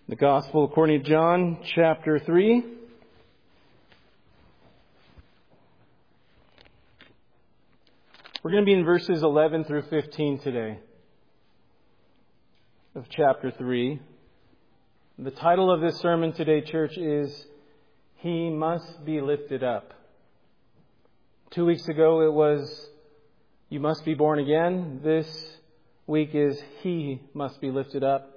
The Gospel according to John, chapter 3. We're going to be in verses 11 through 15 today of chapter 3. The title of this sermon today, church, is He Must Be Lifted Up. 2 weeks ago it was You Must Be Born Again. This week is He Must Be Lifted Up.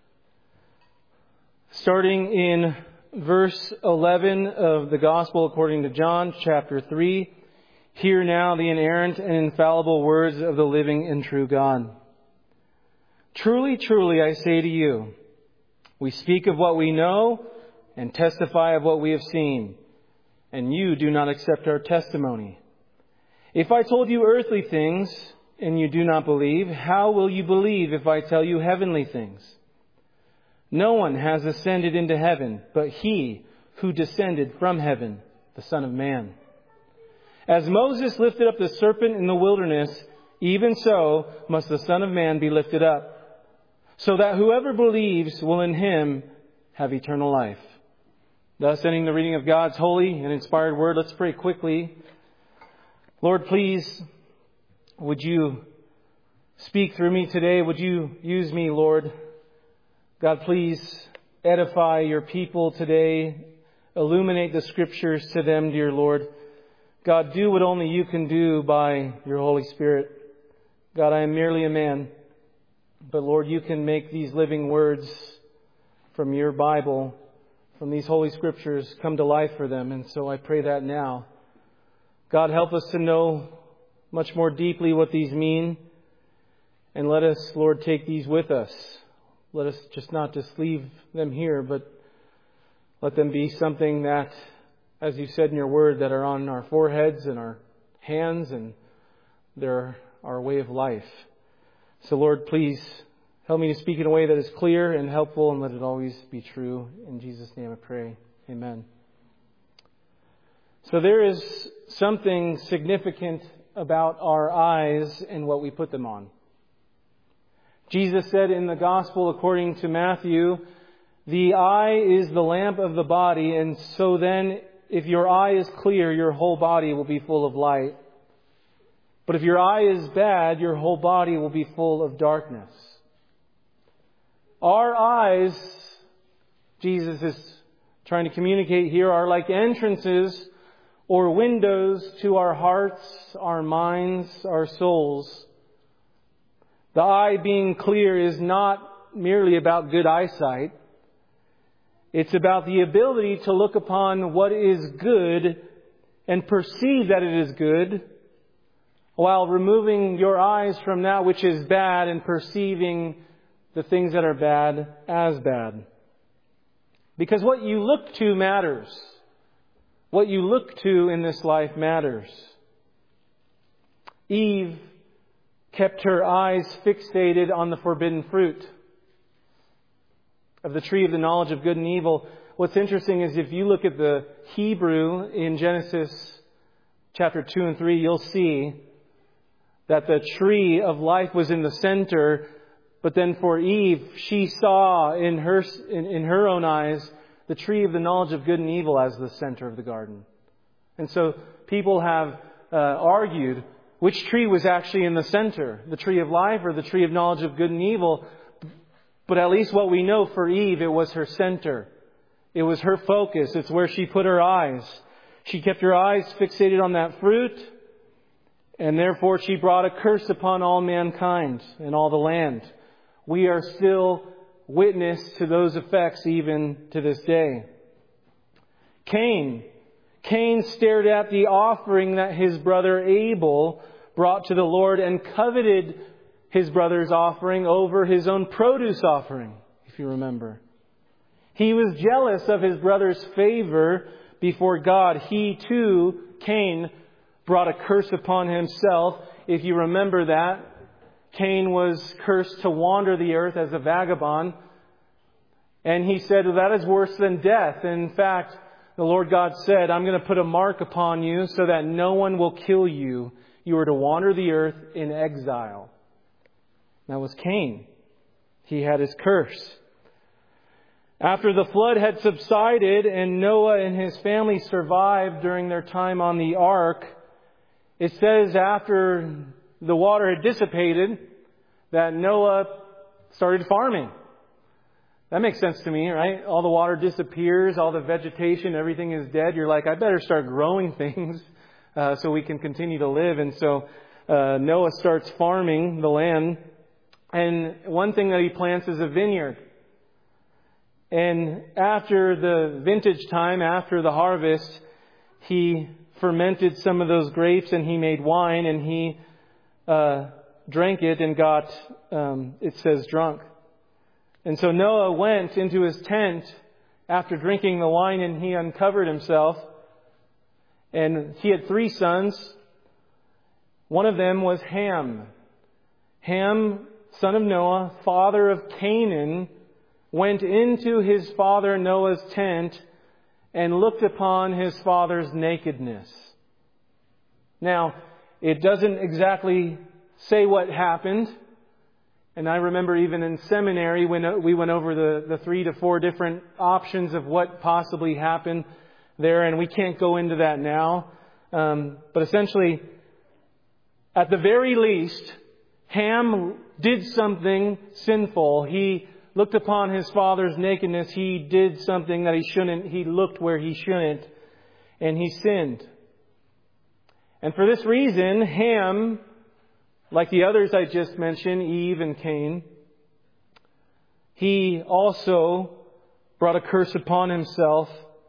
Starting in verse 11 of the Gospel according to John, chapter 3, hear now the inerrant and infallible words of the living and true God. Truly, truly, I say to you, we speak of what we know and testify of what we have seen, and you do not accept our testimony. If I told you earthly things and you do not believe, how will you believe if I tell you heavenly things? No one has ascended into heaven, but He who descended from heaven, the Son of Man. As Moses lifted up the serpent in the wilderness, even so must the Son of Man be lifted up, so that whoever believes will in Him have eternal life. Thus ending the reading of God's holy and inspired word, let's pray quickly. Lord, please, would you speak through me today? Would you use me, Lord? God, please edify your people today. Illuminate the Scriptures to them, dear Lord. God, do what only you can do by your Holy Spirit. God, I am merely a man. But Lord, you can make these living words from your Bible, from these Holy Scriptures, come to life for them. And so I pray that now. God, help us to know much more deeply what these mean. And let us, Lord, take these with us. Let us not leave them here, but let them be something that, as you said in your word, that are on our foreheads and our hands, and they're our way of life. So Lord, please help me to speak in a way that is clear and helpful, and let it always be true. In Jesus' name I pray. Amen. So there is something significant about our eyes and what we put them on. Jesus said in the Gospel according to Matthew, the eye is the lamp of the body, and so then if your eye is clear, your whole body will be full of light. But if your eye is bad, your whole body will be full of darkness. Our eyes, Jesus is trying to communicate here, are like entrances or windows to our hearts, our minds, our souls. The eye being clear is not merely about good eyesight. It's about the ability to look upon what is good and perceive that it is good, while removing your eyes from that which is bad and perceiving the things that are bad as bad. Because what you look to matters. What you look to in this life matters. Eve kept her eyes fixated on the forbidden fruit of the tree of the knowledge of good and evil. What's interesting is if you look at the Hebrew in Genesis chapter 2 and 3, you'll see that the tree of life was in the center. But then for Eve, she saw in her own eyes the tree of the knowledge of good and evil as the center of the garden. And so people have argued which tree was actually in the center, the tree of life or the tree of knowledge of good and evil. But at least what we know for Eve, it was her center. It was her focus. It's where she put her eyes. She kept her eyes fixated on that fruit, and therefore she brought a curse upon all mankind and all the land. We are still witness to those effects even to this day. Cain stared at the offering that his brother Abel brought to the Lord and coveted his brother's offering over his own produce offering, if you remember. He was jealous of his brother's favor before God. He too, Cain, brought a curse upon himself. If you remember that, Cain was cursed to wander the earth as a vagabond. And he said, well, that is worse than death. In fact, the Lord God said, I'm going to put a mark upon you so that no one will kill you. You are to wander the earth in exile. That was Cain. He had his curse. After the flood had subsided and Noah and his family survived during their time on the ark, it says after the water had dissipated that Noah started farming. That makes sense to me, right? All the water disappears, all the vegetation, everything is dead. You're like, I better start growing things so we can continue to live. And so Noah starts farming the land. And one thing that he plants is a vineyard. And after the vintage time, after the harvest, he fermented some of those grapes and he made wine and he drank it and got, it says, drunk. And so Noah went into his tent after drinking the wine and he uncovered himself. And he had 3 sons. One of them was Ham. Ham, son of Noah, father of Canaan, went into his father Noah's tent and looked upon his father's nakedness. Now, it doesn't exactly say what happened. And I remember even in seminary when we went over the 3 to 4 different options of what possibly happened there. And we can't go into that now. But essentially, at the very least, Ham did something sinful. He looked upon his father's nakedness. He did something that he shouldn't. He looked where he shouldn't. And he sinned. And for this reason, Ham, like the others I just mentioned, Eve and Cain, he also brought a curse upon himself.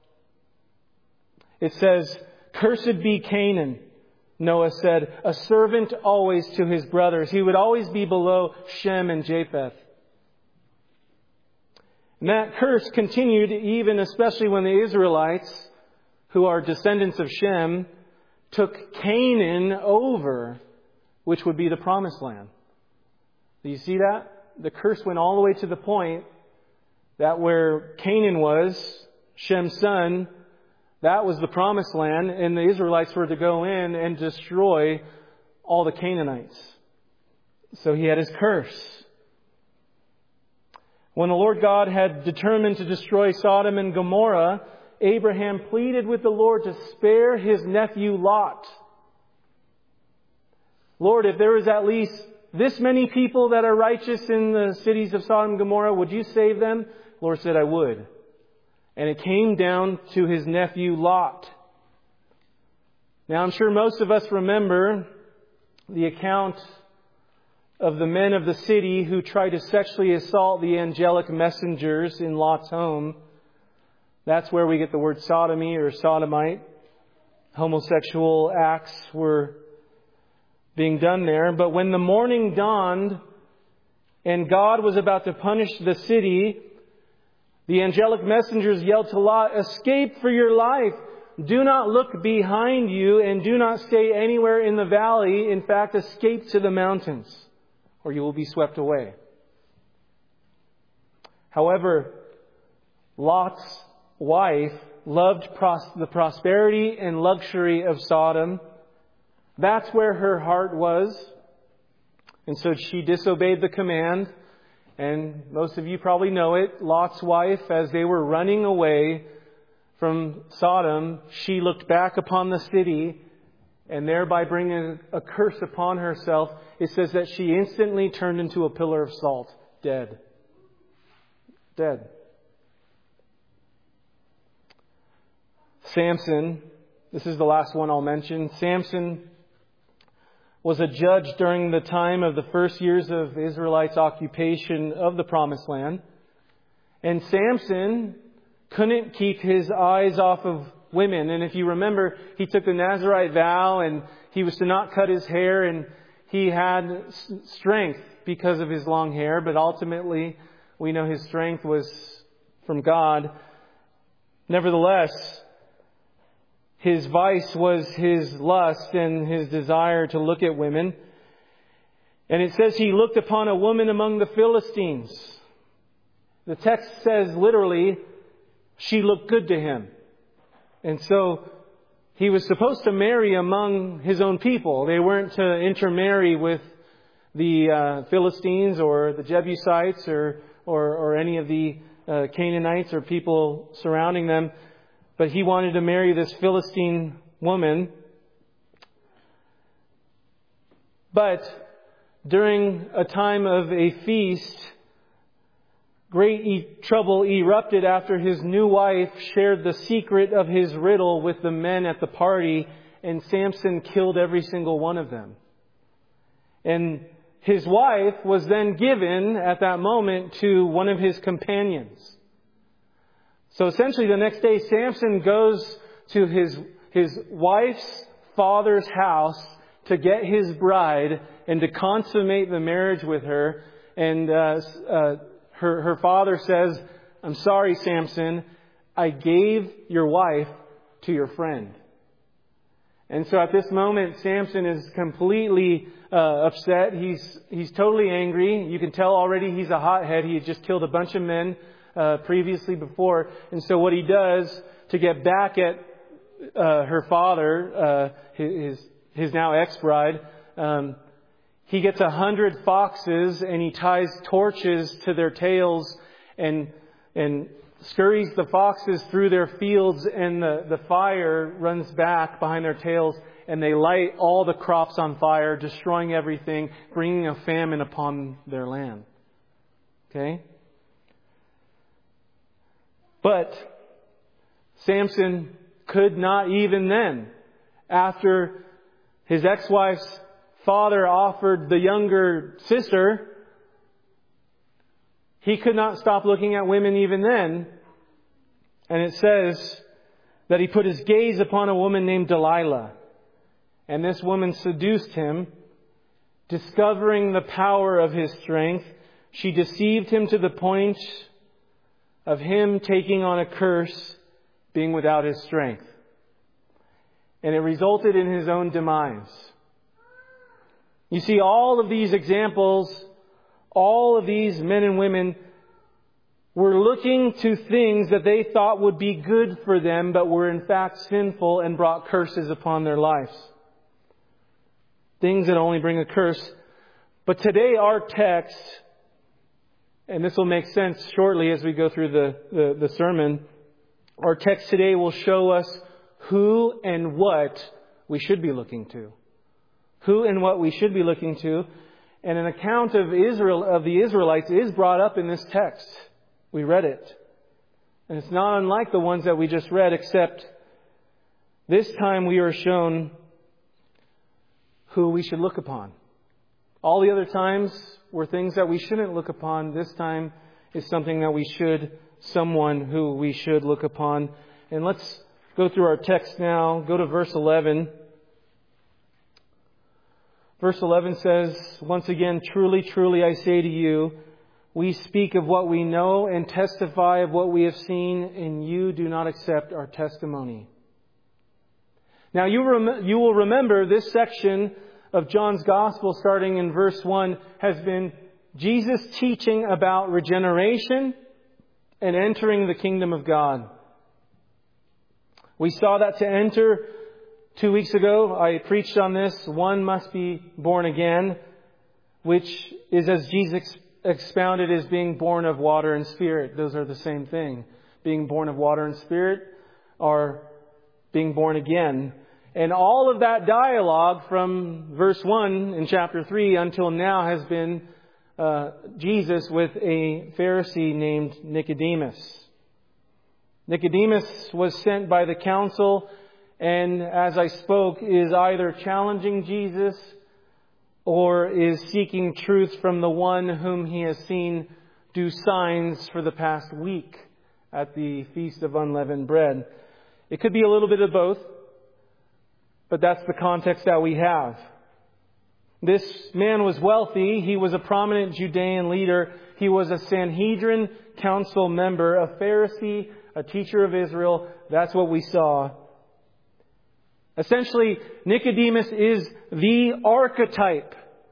It says, "Cursed be Canaan," Noah said, "a servant always to his brothers." He would always be below Shem and Japheth. And that curse continued even especially when the Israelites, who are descendants of Shem, took Canaan over, which would be the promised land. Do you see that? The curse went all the way to the point that where Canaan was, Shem's son, that was the promised land, and the Israelites were to go in and destroy all the Canaanites. So he had his curse. When the Lord God had determined to destroy Sodom and Gomorrah, Abraham pleaded with the Lord to spare his nephew Lot. Lord, if there is at least this many people that are righteous in the cities of Sodom and Gomorrah, would you save them? The Lord said, I would. And it came down to his nephew Lot. Now, I'm sure most of us remember the account of the men of the city who tried to sexually assault the angelic messengers in Lot's home. That's where we get the word sodomy or sodomite. Homosexual acts were being done there. But when the morning dawned and God was about to punish the city, the angelic messengers yelled to Lot, "Escape for your life. Do not look behind you and do not stay anywhere in the valley. In fact, escape to the mountains, or you will be swept away." However, Lot's wife loved the prosperity and luxury of Sodom. That's where her heart was. And so she disobeyed the command. And most of you probably know it. Lot's wife, as they were running away from Sodom, she looked back upon the city and thereby bringing a curse upon herself. It says that she instantly turned into a pillar of salt, dead. Dead. Samson, this is the last one I'll mention. Samson was a judge during the time of the first years of Israelites' occupation of the Promised Land. And Samson couldn't keep his eyes off of women. And if you remember, he took the Nazirite vow and he was to not cut his hair, and he had strength because of his long hair. But ultimately, we know his strength was from God. Nevertheless, his vice was his lust and his desire to look at women. And it says he looked upon a woman among the Philistines. The text says literally, she looked good to him. And so he was supposed to marry among his own people. They weren't to intermarry with the Philistines or the Jebusites or any of the Canaanites or people surrounding them. But he wanted to marry this Philistine woman. But during a time of a feast, great trouble erupted after his new wife shared the secret of his riddle with the men at the party, and Samson killed every single one of them. And his wife was then given at that moment to one of his companions. So essentially the next day Samson goes to his wife's father's house to get his bride and to consummate the marriage with her. And her father says, "I'm sorry, Samson, I gave your wife to your friend." And so at this moment, Samson is completely upset. He's totally angry. You can tell already he's a hothead. He had just killed a bunch of men previously before. And so what he does to get back at her father, his now ex-bride, he gets 100 foxes and he ties torches to their tails and scurries the foxes through their fields, and the fire runs back behind their tails, and they light all the crops on fire, destroying everything, bringing a famine upon their land. Okay? But Samson could not even then, after his ex-wife's father offered the younger sister, he could not stop looking at women even then. And it says that he put his gaze upon a woman named Delilah. And this woman seduced him, discovering the power of his strength. She deceived him to the point of him taking on a curse, being without his strength. And it resulted in his own demise. You see, all of these examples, all of these men and women were looking to things that they thought would be good for them, but were in fact sinful and brought curses upon their lives. Things that only bring a curse. But today our text, and this will make sense shortly as we go through the sermon, our text today will show us who and what we should be looking to. Who and what we should be looking to. And an account of the Israelites is brought up in this text. We read it. And it's not unlike the ones that we just read, except this time we are shown who we should look upon. All the other times were things that we shouldn't look upon. This time is something that someone who we should look upon. And let's go through our text now. Go to verse 11. Verse 11 says, "Once again, truly, truly, I say to you, we speak of what we know and testify of what we have seen, and you do not accept our testimony." Now, you will remember this section of John's Gospel, starting in verse 1, has been Jesus teaching about regeneration and entering the kingdom of God. We saw that to enter 2 weeks ago, I preached on this. One must be born again, which is, as Jesus expounded, is being born of water and spirit. Those are the same thing. Being born of water and spirit or being born again. And all of that dialogue from verse 1 in chapter 3 until now has been Jesus with a Pharisee named Nicodemus. Nicodemus was sent by the council, and as I spoke, is either challenging Jesus or is seeking truth from the one whom he has seen do signs for the past week at the Feast of Unleavened Bread. It could be a little bit of both, but that's the context that we have. This man was wealthy. He was a prominent Judean leader. He was a Sanhedrin council member, a Pharisee, a teacher of Israel. That's what we saw. Essentially, Nicodemus is the archetype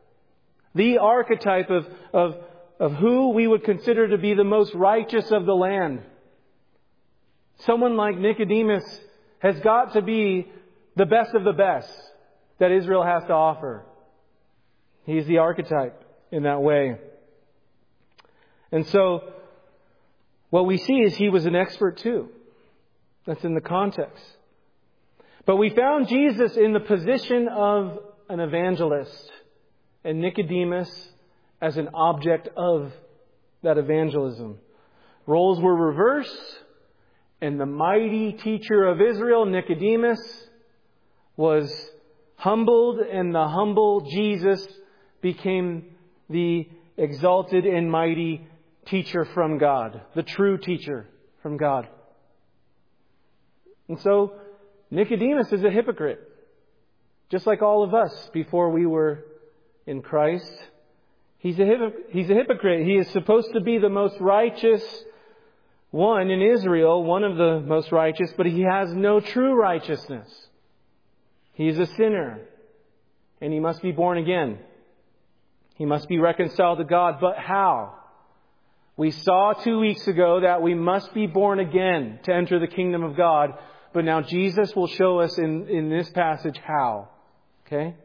of who we would consider to be the most righteous of the land. Someone like Nicodemus has got to be the best of the best that Israel has to offer. He's the archetype in that way. And so, what we see is he was an expert too. That's in the context. But we found Jesus in the position of an evangelist and Nicodemus as an object of that evangelism. Roles were reversed, and the mighty teacher of Israel, Nicodemus, was humbled, and the humble Jesus became the exalted and mighty teacher from God, the true teacher from God. And so Nicodemus is a hypocrite, just like all of us before we were in Christ. He's a hypocrite. He is supposed to be the most righteous one in Israel, one of the most righteous, but he has no true righteousness. He is a sinner, and he must be born again. He must be reconciled to God. But how? We saw 2 weeks ago that we must be born again to enter the kingdom of God. But now Jesus will show us in this passage how. Okay?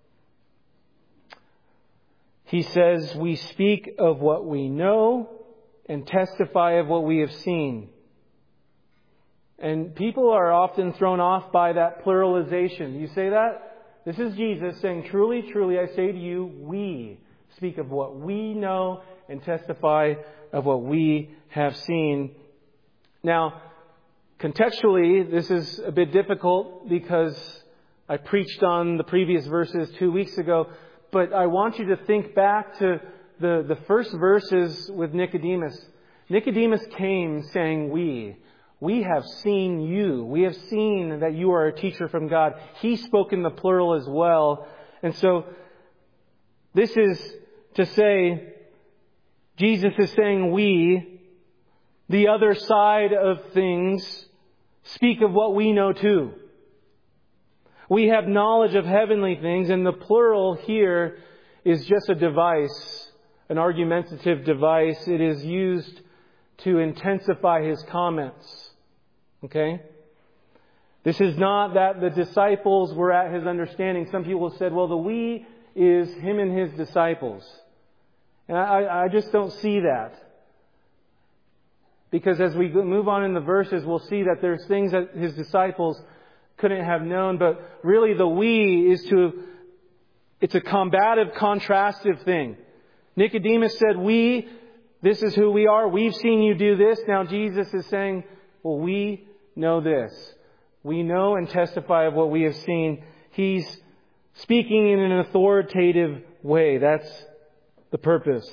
He says, we speak of what we know and testify of what we have seen. And people are often thrown off by that pluralization. You say that? This is Jesus saying, truly, truly, I say to you, we speak of what we know and testify of what we have seen. Now, contextually, this is a bit difficult because I preached on the previous verses 2 weeks ago. But I want you to think back to the first verses with Nicodemus. Nicodemus came saying, we have seen you. We have seen that you are a teacher from God. He spoke in the plural as well. And so this is to say, Jesus is saying we, the other side of things, speak of what we know too. We have knowledge of heavenly things, and the plural here is just a device, an argumentative device. It is used to intensify his comments. Okay? This is not that the disciples were at his understanding. Some people have said, well, the we is him and his disciples. And I just don't see that. Because as we move on in the verses, we'll see that there's things that his disciples couldn't have known, but really the we is it's a combative, contrastive thing. Nicodemus said, this is who we are. We've seen you do this. Now Jesus is saying, well, we know this. We know and testify of what we have seen. He's speaking in an authoritative way. That's the purpose.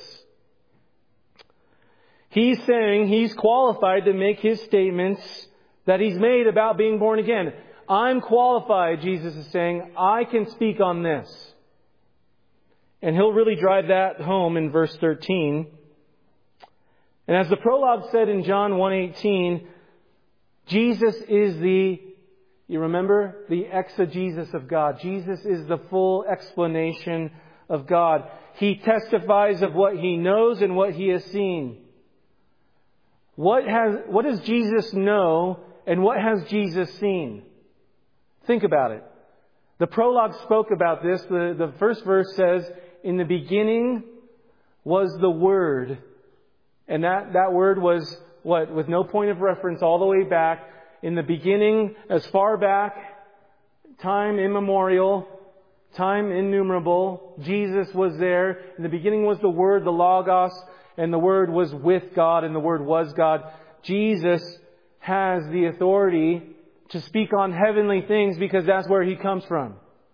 He's saying he's qualified to make his statements that he's made about being born again. I'm qualified, Jesus is saying. I can speak on this. And he'll really drive that home in verse 13. And as the prologue said in John 1:18, Jesus is you remember, the exegesis of God. Jesus is the full explanation of God. He testifies of what he knows and what he has seen. What does Jesus know and what has Jesus seen? Think about it. The prologue spoke about this. The first verse says, in the beginning was the Word. And that word was what? With no point of reference all the way back. In the beginning, as far back, time immemorial, time innumerable, Jesus was there. In the beginning was the Word, the Logos, and the Word was with God, and the Word was God. Jesus has the authority to speak on heavenly things because that's where he comes from.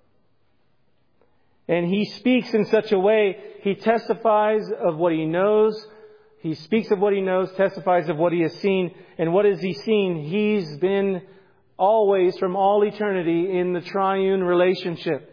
And he speaks in such a way, he testifies of what he knows. He speaks of what he knows, testifies of what he has seen. And what has he seen? He's been always, from all eternity, in the triune relationship.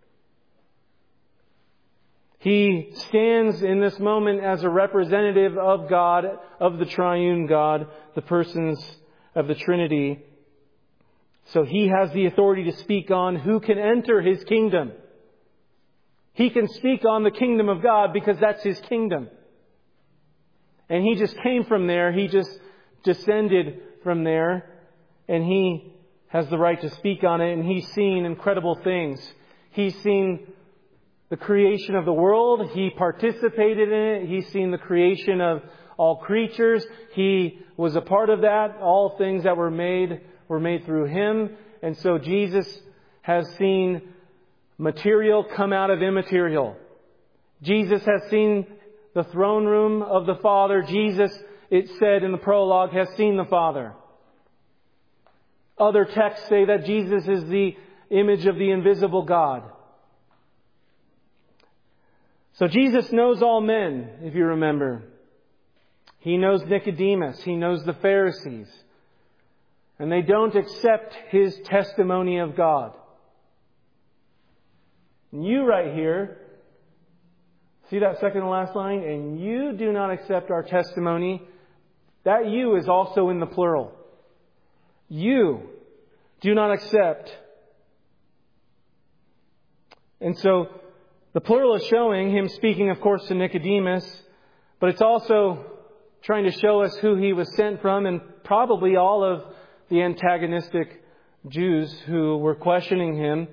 He stands in this moment as a representative of God, of the triune God, the persons of the Trinity. So he has the authority to speak on who can enter his kingdom. He can speak on the kingdom of God because that's his kingdom. And he just came from there. He just descended from there. And he has the right to speak on it. And he's seen incredible things. He's seen the creation of the world. He participated in it. He's seen the creation of all creatures. He was a part of that. All things that were made through Him. And so Jesus has seen material come out of immaterial. Jesus has seen the throne room of the Father. Jesus, it said in the prologue, has seen the Father. Other texts say that Jesus is the image of the invisible God. So Jesus knows all men, if you remember. He knows Nicodemus. He knows the Pharisees. And they don't accept His testimony of God. And you right here, see that second to last line? And you do not accept our testimony. That you is also in the plural. You do not accept. And so the plural is showing Him speaking, of course, to Nicodemus, but it's also trying to show us who He was sent from, and probably all of the antagonistic Jews who were questioning Him.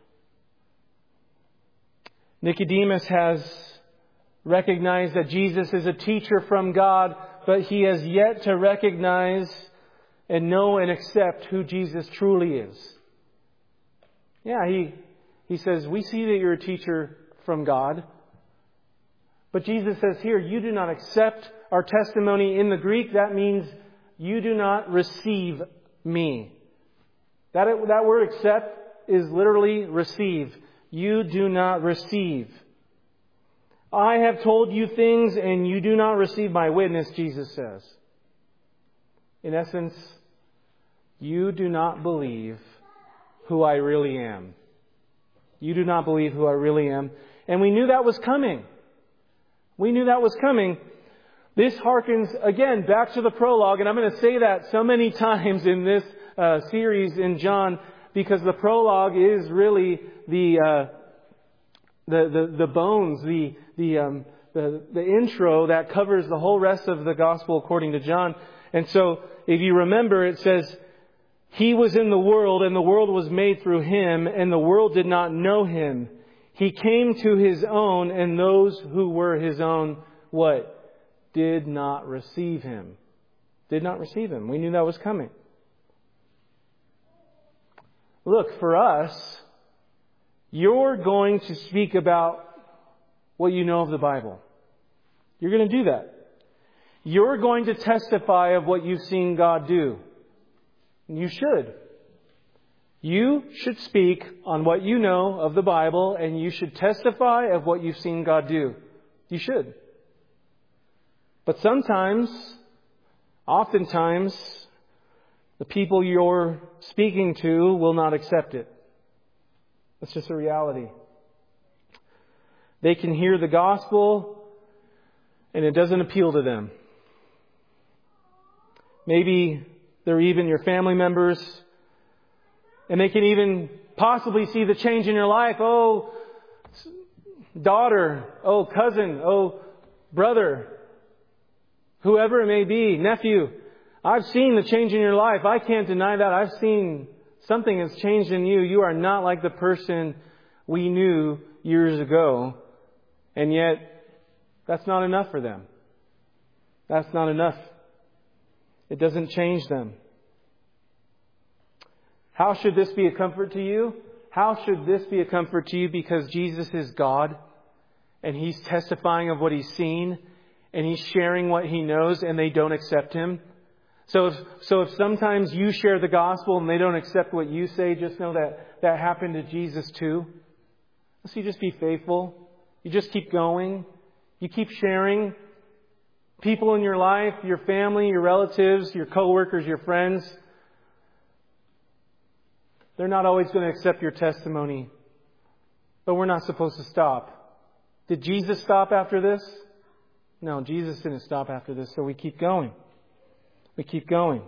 Nicodemus has recognized that Jesus is a teacher from God, but he has yet to recognize and know and accept who Jesus truly is. Yeah, he says, we see that you're a teacher from God. But Jesus says here, you do not accept our testimony. In the Greek, that means you do not receive me. That word accept is literally receive. You do not receive. I have told you things and you do not receive my witness, Jesus says. In essence, you do not believe who I really am. You do not believe who I really am. And we knew that was coming. We knew that was coming. This harkens, again, back to the prologue. And I'm going to say that so many times in this series in John, because the prologue is really the bones, the intro that covers the whole rest of the gospel according to John. And so, if you remember, it says, He was in the world, and the world was made through Him, and the world did not know Him. He came to His own, and those who were His own, what? Did not receive Him. Did not receive Him. We knew that was coming. Look, for us, you're going to speak about what you know of the Bible. You're going to do that. You're going to testify of what you've seen God do. You should. You should speak on what you know of the Bible, and you should testify of what you've seen God do. You should. But sometimes, oftentimes, the people you're speaking to will not accept it. That's just a reality. They can hear the gospel, and it doesn't appeal to them. Maybe they're even your family members, and they can even possibly see the change in your life. Oh, daughter, oh, cousin, oh, brother, whoever it may be, nephew, I've seen the change in your life. I can't deny that. I've seen something has changed in you. You are not like the person we knew years ago. And yet, that's not enough for them. That's not enough. It doesn't change them. How should this be a comfort to you? How should this be a comfort to you? Because Jesus is God, and He's testifying of what He's seen, and He's sharing what He knows, and they don't accept Him. So if sometimes you share the gospel and they don't accept what you say, just know that happened to Jesus too. So you just be faithful. You just keep going. You keep sharing. People in your life, your family, your relatives, your coworkers, your friends, they're not always going to accept your testimony. But we're not supposed to stop. Did Jesus stop after this? No, Jesus didn't stop after this, so we keep going. We keep going.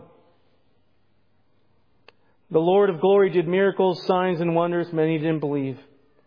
The Lord of glory did miracles, signs, and wonders. Many didn't believe.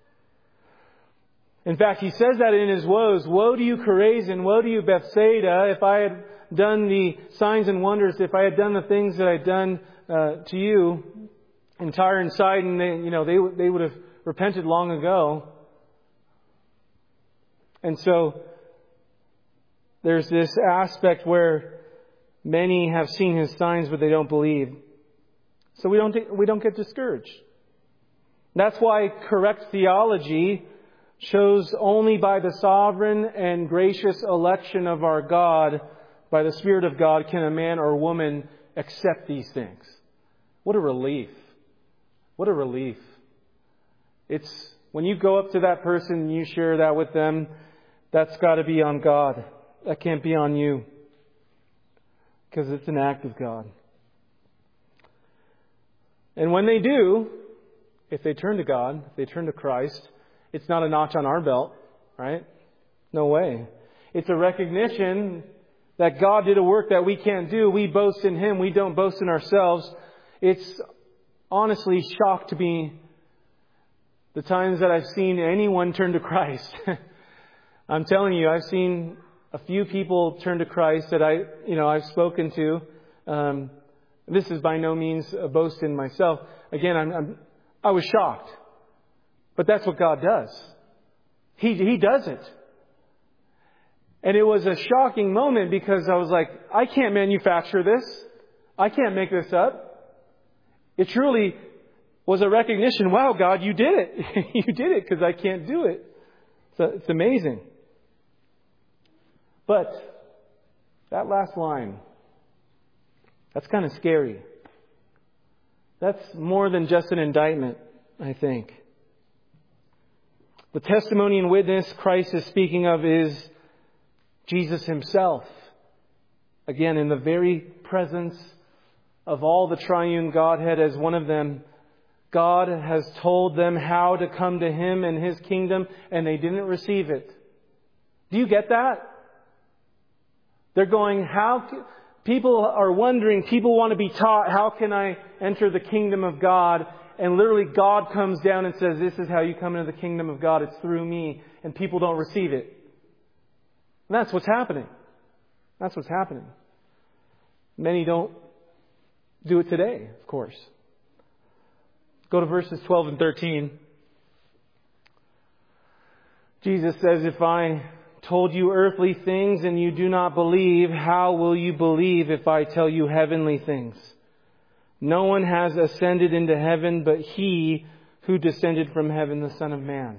In fact, He says that in His woes. Woe to you, Chorazin! Woe to you, Bethsaida! If I had done the signs and wonders, if I had done the things that I'd done to you, in Tyre and Sidon, they would have repented long ago. And so, there's this aspect where many have seen His signs, but they don't believe. So we don't get discouraged. That's why correct theology shows only by the sovereign and gracious election of our God, by the Spirit of God, can a man or woman accept these things. What a relief. What a relief. It's when you go up to that person and you share that with them, that's got to be on God. That can't be on you. Because it's an act of God. And when they do, if they turn to God, if they turn to Christ, it's not a notch on our belt, right? No way. It's a recognition that God did a work that we can't do. We boast in Him. We don't boast in ourselves. It's honestly shocked to me the times that I've seen anyone turn to Christ. I'm telling you, I've seen a few people turn to Christ that I've spoken to. This is by no means a boast in myself. Again, I was shocked. But that's what God does. He does it. And it was a shocking moment because I was like, I can't manufacture this. I can't make this up. It truly was a recognition. Wow, God, you did it. You did it because I can't do it. So it's amazing. But that last line, that's kind of scary. That's more than just an indictment, I think. The testimony and witness Christ is speaking of is Jesus Himself. Again, in the very presence of all the triune Godhead as one of them, God has told them how to come to Him and His kingdom, and they didn't receive it. Do you get that? They're going, people are wondering, people want to be taught, how can I enter the kingdom of God? And literally God comes down and says, this is how you come into the kingdom of God. It's through me. And people don't receive it. And that's what's happening. That's what's happening. Many don't do it today, of course. Go to verses 12 and 13. Jesus says, if I told you earthly things and you do not believe, how will you believe if I tell you heavenly things? No one has ascended into heaven but He who descended from heaven, the Son of Man.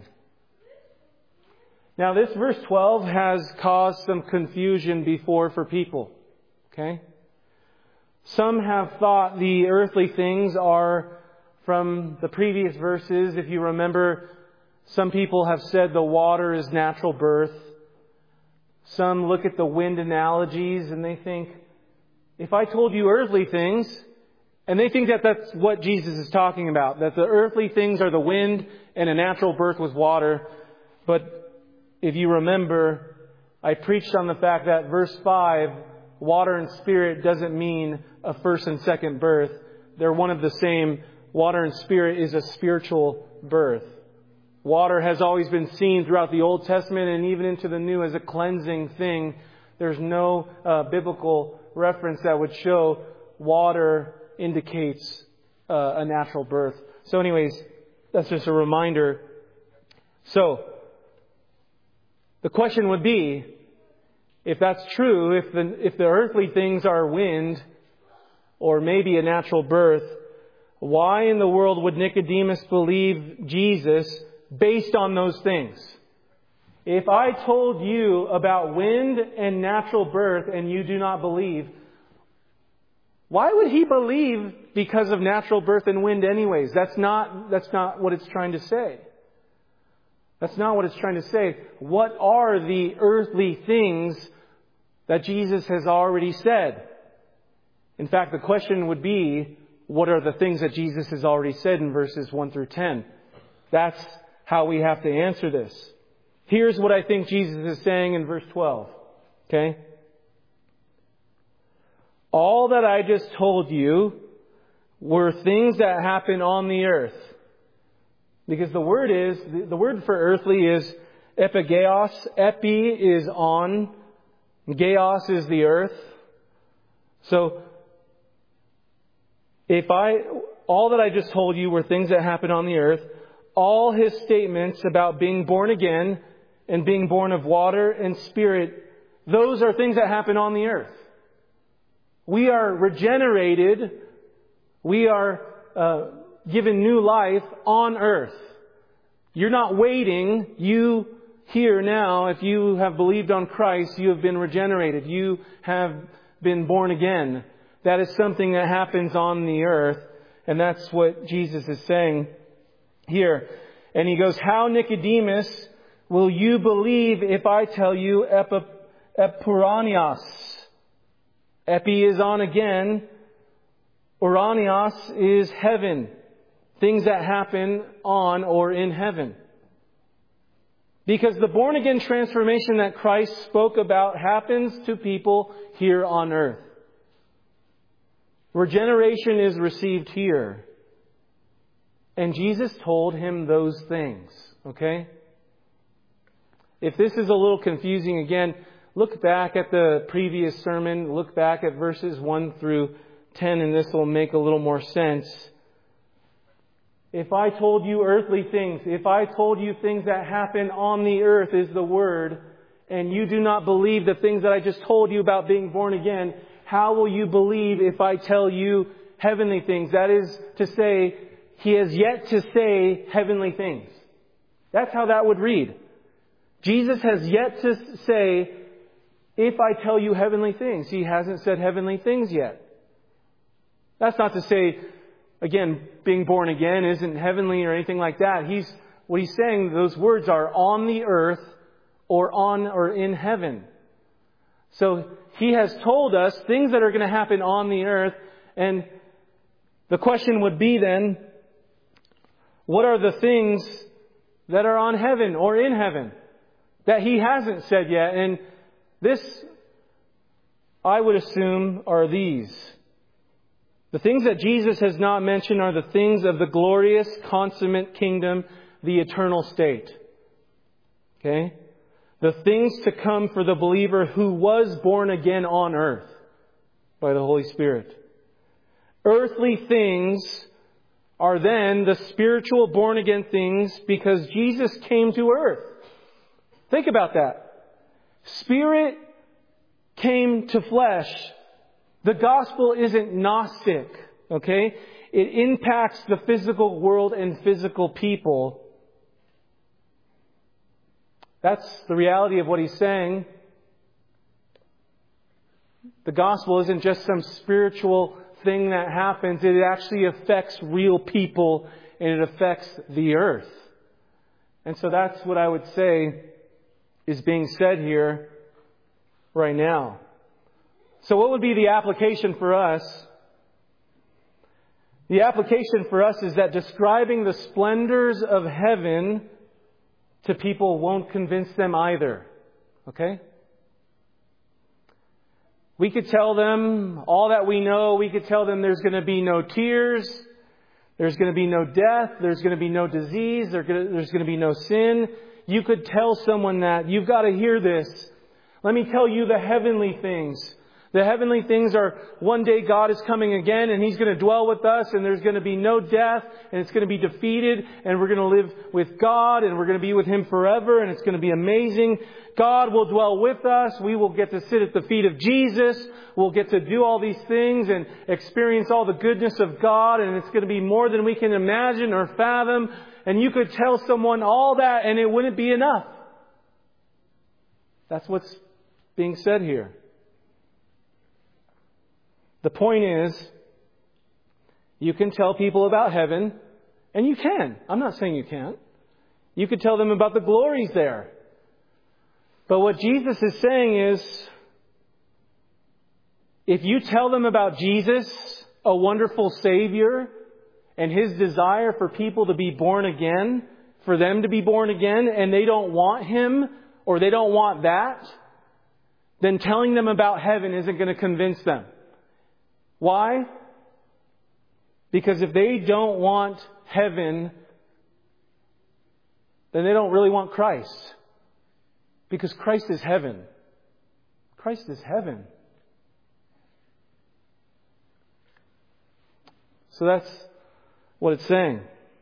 Now this verse 12 has caused some confusion before for people. Okay? Some have thought the earthly things are from the previous verses. If you remember, some people have said the water is natural birth. Some look at the wind analogies and they think, if I told you earthly things, and they think that that's what Jesus is talking about, that the earthly things are the wind and a natural birth was water. But if you remember, I preached on the fact that verse 5, water and spirit doesn't mean a first and second birth. They're one of the same. Water and spirit is a spiritual birth. Water has always been seen throughout the Old Testament and even into the New as a cleansing thing. There's no biblical reference that would show water indicates a natural birth. So anyways, that's just a reminder. So, the question would be, if that's true, if the earthly things are wind, or maybe a natural birth, why in the world would Nicodemus believe Jesus based on those things? If I told you about wind and natural birth and you do not believe, why would he believe because of natural birth and wind anyways? That's not what it's trying to say. That's not what it's trying to say. What are the earthly things that Jesus has already said? In fact, the question would be, what are the things that Jesus has already said in verses 1 through 10? That's how we have to answer this. Here's what I think Jesus is saying in verse 12. Okay? All that I just told you were things that happen on the earth. Because the word for earthly is epigeos. Epi is on. Geos is the earth. So, all that I just told you were things that happen on the earth, all His statements about being born again and being born of water and spirit those are things that happen on the earth. We are regenerated. We are given new life on earth. You're not waiting. You here now, if you have believed on Christ, you have been regenerated. You have been born again. That is something that happens on the earth. And that's what Jesus is saying here. And He goes, how, Nicodemus, will you believe if I tell you epuranios? Epi is on again. Uranios is heaven. Things that happen on or in heaven. Because the born again transformation that Christ spoke about happens to people here on earth. Regeneration is received here. And Jesus told him those things. Okay? If this is a little confusing again, look back at the previous sermon. Look back at verses 1 through 10 and this will make a little more sense. If I told you earthly things, if I told you things that happen on the earth is the Word, and you do not believe the things that I just told you about being born again, how will you believe if I tell you heavenly things? That is to say, He has yet to say heavenly things. That's how that would read. Jesus has yet to say, if I tell you heavenly things. He hasn't said heavenly things yet. That's not to say, again, being born again isn't heavenly or anything like that. What he's saying, those words are on the earth or on or in heaven. So He has told us things that are going to happen on the earth. And the question would be then, what are the things that are on heaven or in heaven that He hasn't said yet? And this, I would assume, are these. The things that Jesus has not mentioned are the things of the glorious, consummate kingdom, the eternal state. Okay? The things to come for the believer who was born again on earth by the Holy Spirit. Earthly things are then the spiritual born again things because Jesus came to earth. Think about that. Spirit came to flesh. The gospel isn't Gnostic, okay? It impacts the physical world and physical people. That's the reality of what he's saying. The gospel isn't just some spiritual thing that happens. It actually affects real people and it affects the earth. And so that's what I would say is being said here right now. So what would be the application for us? The application for us is that describing the splendors of heaven to people won't convince them either. Okay? We could tell them all that we know. We could tell them there's going to be no tears. There's going to be no death. There's going to be no disease. There's going to be no sin. You could tell someone that. You've got to hear this. Let me tell you the heavenly things. The heavenly things are one day God is coming again and He's going to dwell with us and there's going to be no death and it's going to be defeated and we're going to live with God and we're going to be with Him forever and it's going to be amazing. God will dwell with us. We will get to sit at the feet of Jesus. We'll get to do all these things and experience all the goodness of God and it's going to be more than we can imagine or fathom. And you could tell someone all that and it wouldn't be enough. That's what's being said here. The point is, you can tell people about heaven, and you can. I'm not saying you can't. You could tell them about the glories there. But what Jesus is saying is, if you tell them about Jesus, a wonderful Savior, and His desire for people to be born again, for them to be born again, and they don't want Him, or they don't want that, then telling them about heaven isn't going to convince them. Why? Because if they don't want heaven, then they don't really want Christ. Because Christ is heaven. Christ is heaven. So that's what it's saying.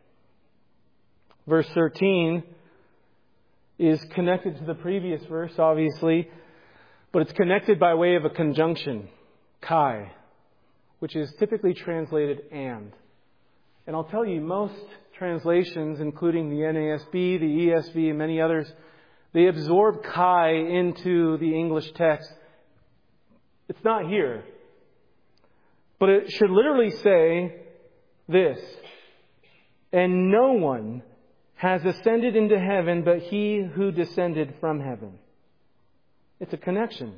Verse 13 is connected to the previous verse, obviously. But it's connected by way of a conjunction, kai, which is typically translated and. And I'll tell you, most translations, including the NASB, the ESV, and many others, they absorb kai into the English text. It's not here. But it should literally say this: and no one has ascended into heaven but He who descended from heaven. It's a connection.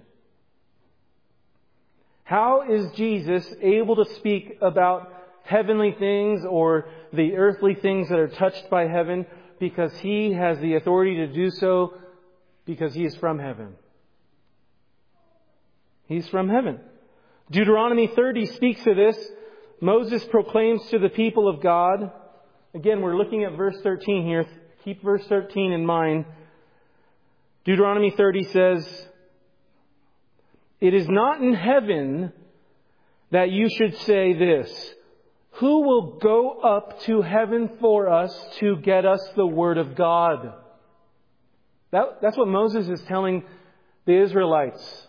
How is Jesus able to speak about heavenly things or the earthly things that are touched by heaven? Because He has the authority to do so, because He is from heaven. He's from heaven. Deuteronomy 30 speaks to this. Moses proclaims to the people of God. Again, we're looking at verse 13 here. Keep verse 13 in mind. Deuteronomy 30 says, "It is not in heaven that you should say this, 'Who will go up to heaven for us to get us the word of God?'" That's what Moses is telling the Israelites.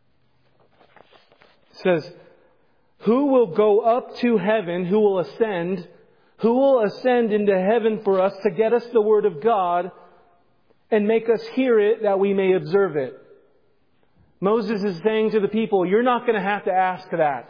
It says, "Who will go up to heaven, who will ascend into heaven for us to get us the word of God and make us hear it that we may observe it?" Moses is saying to the people, you're not going to have to ask that.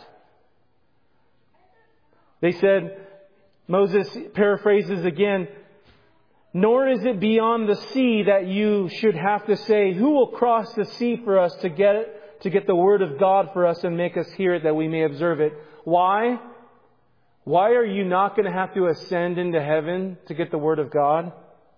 They said, Moses paraphrases again, "Nor is it beyond the sea that you should have to say, 'Who will cross the sea for us to get the word of God for us and make us hear it that we may observe it?'" Why? Why are you not going to have to ascend into heaven to get the word of God?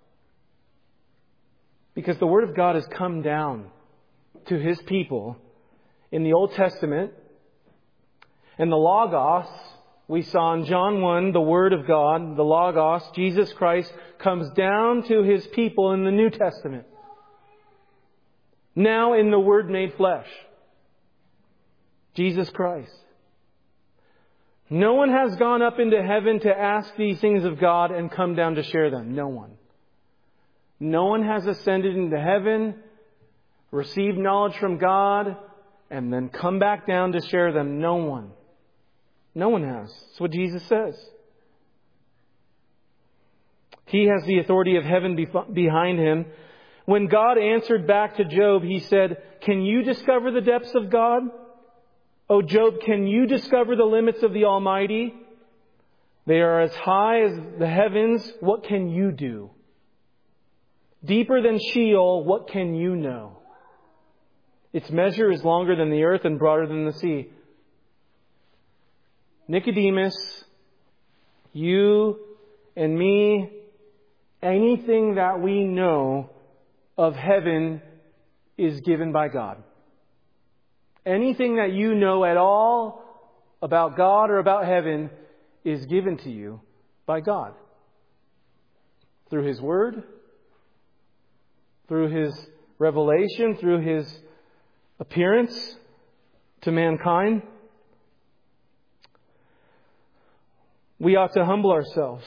Because the word of God has come down to His people in the Old Testament. And the Logos, we saw in John 1, the Word of God, the Logos, Jesus Christ, comes down to His people in the New Testament. Now in the Word made flesh, Jesus Christ. No one has gone up into heaven to ask these things of God and come down to share them. No one. No one has ascended into heaven, received knowledge from God, and then come back down to share them. No one. No one has. That's what Jesus says. He has the authority of heaven behind Him. When God answered back to Job, He said, "Can you discover the depths of God? O Job, can you discover the limits of the Almighty? They are as high as the heavens. What can you do? Deeper than Sheol, what can you know? Its measure is longer than the earth and broader than the sea." Nicodemus, you and me, anything that we know of heaven is given by God. Anything that you know at all about God or about heaven is given to you by God. Through His Word, through His revelation, through His appearance to mankind. We ought to humble ourselves.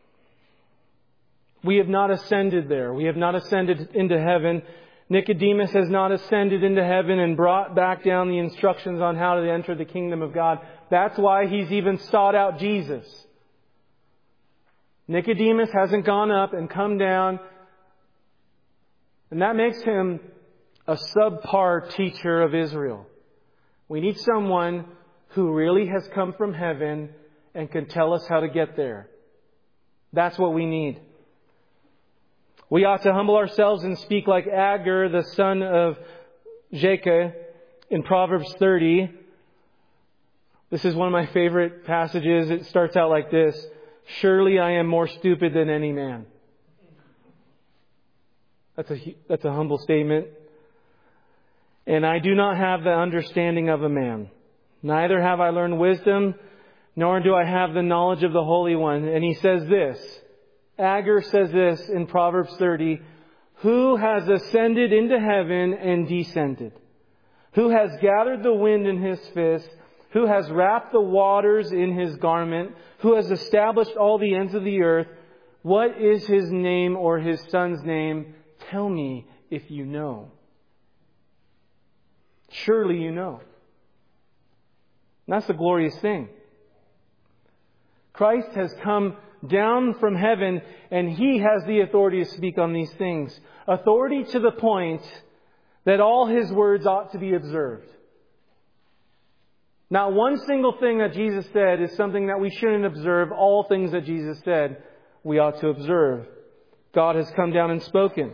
We have not ascended there. We have not ascended into heaven. Nicodemus has not ascended into heaven and brought back down the instructions on how to enter the kingdom of God. That's why he's even sought out Jesus. Nicodemus hasn't gone up and come down. And that makes him a subpar teacher of Israel. We need someone who really has come from heaven and can tell us how to get there. That's what we need. We ought to humble ourselves and speak like Agur, the son of Jacob, in Proverbs 30. This is one of my favorite passages. It starts out like this: "Surely I am more stupid than any man." That's a humble statement. "And I do not have the understanding of a man. Neither have I learned wisdom, nor do I have the knowledge of the Holy One." And he says this. Agur says this in Proverbs 30. "Who has ascended into heaven and descended? Who has gathered the wind in his fist? Who has wrapped the waters in his garment? Who has established all the ends of the earth? What is his name or his son's name? Tell me if you know." Surely you know. And that's the glorious thing. Christ has come down from heaven, and He has the authority to speak on these things. Authority to the point that all His words ought to be observed. Not one single thing that Jesus said is something that we shouldn't observe. All things that Jesus said, we ought to observe. God has come down and spoken.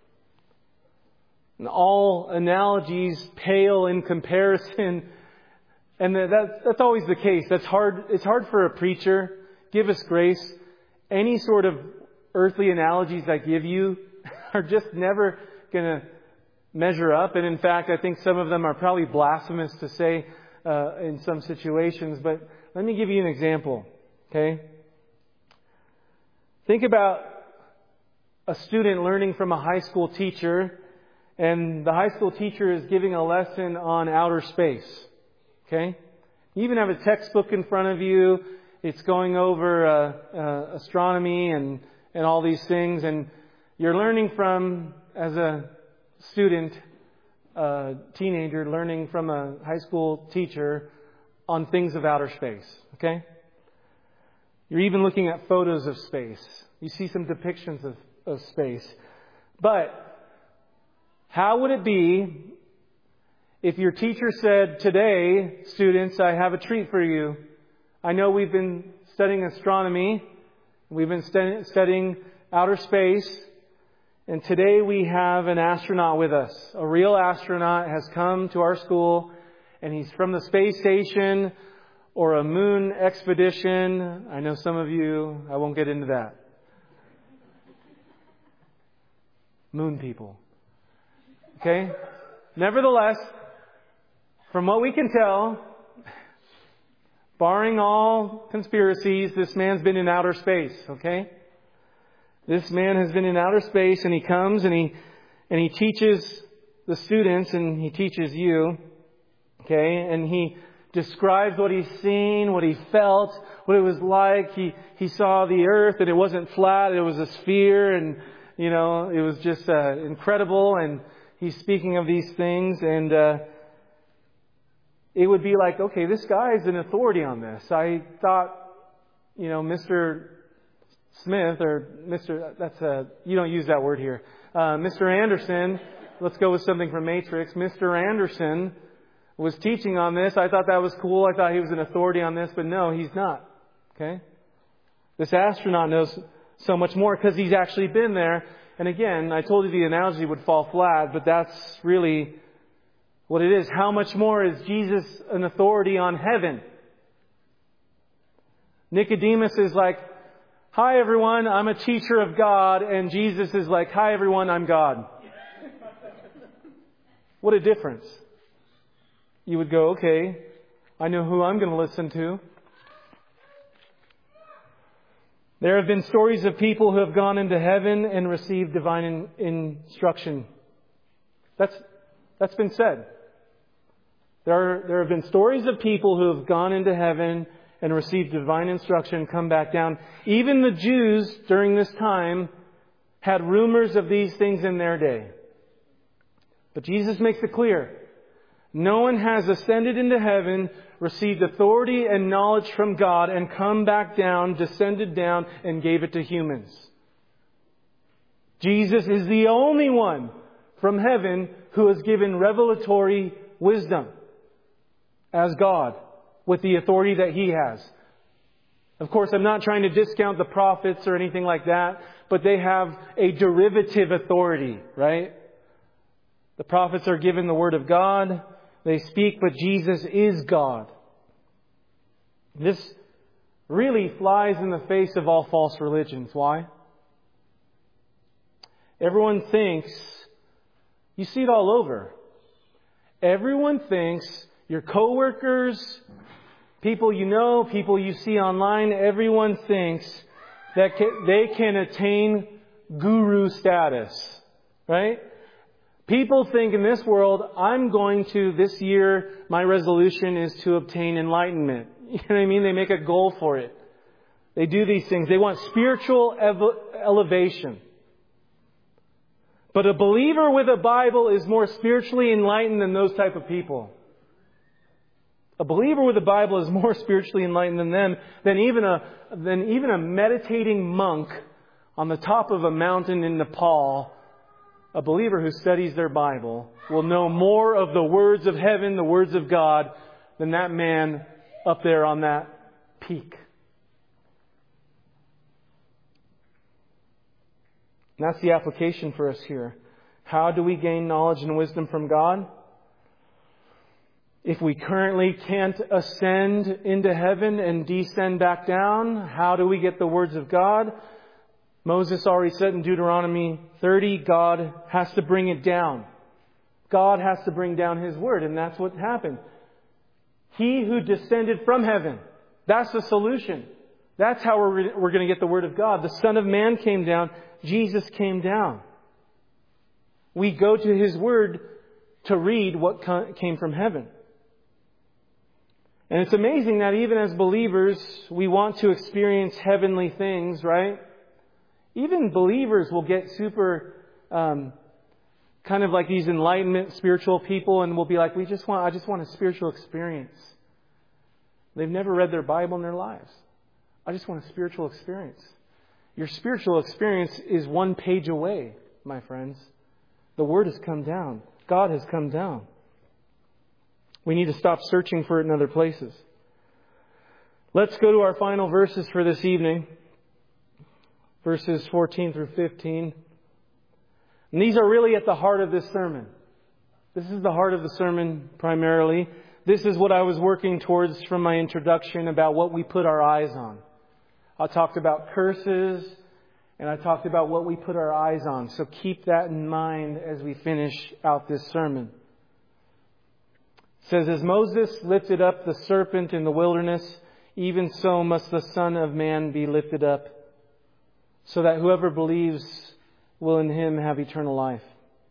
And all analogies pale in comparison. And that's always the case. That's hard. It's hard for a preacher. Give us grace. Any sort of earthly analogies I give you are just never going to measure up. And in fact, I think some of them are probably blasphemous to say in some situations. But let me give you an example. Okay? Think about a student learning from a high school teacher, and the high school teacher is giving a lesson on outer space. Okay? You even have a textbook in front of you. It's going over astronomy and all these things, and you're learning from, as a student, teenager, learning from a high school teacher on things of outer space. Okay? You're even looking at photos of space. You see some depictions of space. But how would it be if your teacher said, today, students, I have a treat for you. I know we've been studying astronomy. We've been studying outer space. And today we have an astronaut with us. A real astronaut has come to our school, and he's from the space station or a moon expedition. I know some of you, I won't get into that. Moon people. Okay? Nevertheless, from what we can tell, barring all conspiracies, this man's been in outer space. Okay? This man has been in outer space, and he comes and he teaches the students, and he teaches you. Okay? And he describes what he's seen, what he felt, what it was like. He saw the earth, and it wasn't flat, it was a sphere, and it was just incredible. And he's speaking of these things, and it would be like, okay, this guy is an authority on this. I thought, Mr. Smith, or Mr. you don't use that word here. Mr. Anderson, let's go with something from Matrix. Mr. Anderson was teaching on this. I thought that was cool. I thought he was an authority on this, but no, he's not. Okay? This astronaut knows so much more because he's actually been there. And again, I told you the analogy would fall flat, but that's really what it is. How much more is Jesus an authority on heaven? Nicodemus is like, hi everyone, I'm a teacher of God. And Jesus is like, hi everyone, I'm God. What a difference. You would go, okay, I know who I'm going to listen to. There have been stories of people who have gone into heaven and received divine instruction. That's been said. There have been stories of people who have gone into heaven and received divine instruction, come back down. Even the Jews during this time had rumors of these things in their day. But Jesus makes it clear. No one has ascended into heaven, received authority and knowledge from God, and come back down, descended down, and gave it to humans. Jesus is the only one from heaven who has given revelatory wisdom as God with the authority that He has. Of course, I'm not trying to discount the prophets or anything like that, but they have a derivative authority, right? The prophets are given the Word of God. They speak, but Jesus is God. This really flies in the face of all false religions. Why? Everyone thinks, you see it all over. Everyone thinks, your coworkers, people you know, people you see online, everyone thinks that they can attain guru status. Right? People think in this world, this year, my resolution is to obtain enlightenment. You know what I mean? They make a goal for it. They do these things. They want spiritual elevation. But a believer with a Bible is more spiritually enlightened than those type of people. A believer with a Bible is more spiritually enlightened than them, than even a meditating monk on the top of a mountain in Nepal. A believer who studies their Bible will know more of the words of heaven, the words of God, than that man up there on that peak. And that's the application for us here. How do we gain knowledge and wisdom from God? If we currently can't ascend into heaven and descend back down, how do we get the words of God? Moses already said in Deuteronomy 30, God has to bring it down. God has to bring down His Word, and that's what happened. He who descended from heaven, that's the solution. That's how we're going to get the Word of God. The Son of Man came down. Jesus came down. We go to His Word to read what came from heaven. And it's amazing that even as believers, we want to experience heavenly things, right? Even believers will get super, kind of like these enlightenment spiritual people, and will be like, I just want a spiritual experience. They've never read their Bible in their lives. I just want a spiritual experience. Your spiritual experience is one page away, my friends. The Word has come down. God has come down. We need to stop searching for it in other places. Let's go to our final verses for this evening. Verses 14 through 15. And these are really at the heart of this sermon. This is the heart of the sermon primarily. This is what I was working towards from my introduction about what we put our eyes on. I talked about curses, and I talked about what we put our eyes on. So keep that in mind as we finish out this sermon. It says, as Moses lifted up the serpent in the wilderness, even so must the Son of Man be lifted up, so that whoever believes will in Him have eternal life.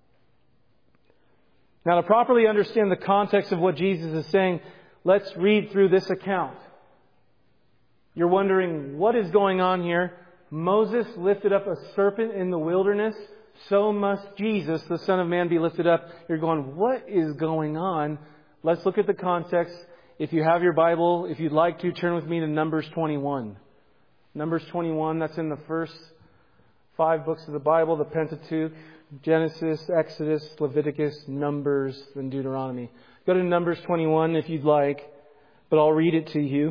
Now, to properly understand the context of what Jesus is saying, let's read through this account. You're wondering, what is going on here? Moses lifted up a serpent in the wilderness. So must Jesus, the Son of Man, be lifted up. You're going, what is going on? Let's look at the context. If you have your Bible, if you'd like to, turn with me to Numbers 21. Numbers 21, that's in the first 5 books of the Bible, the Pentateuch, Genesis, Exodus, Leviticus, Numbers, and Deuteronomy. Go to Numbers 21 if you'd like, but I'll read it to you.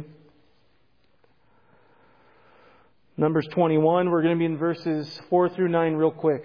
Numbers 21, we're going to be in verses 4 through 9 real quick.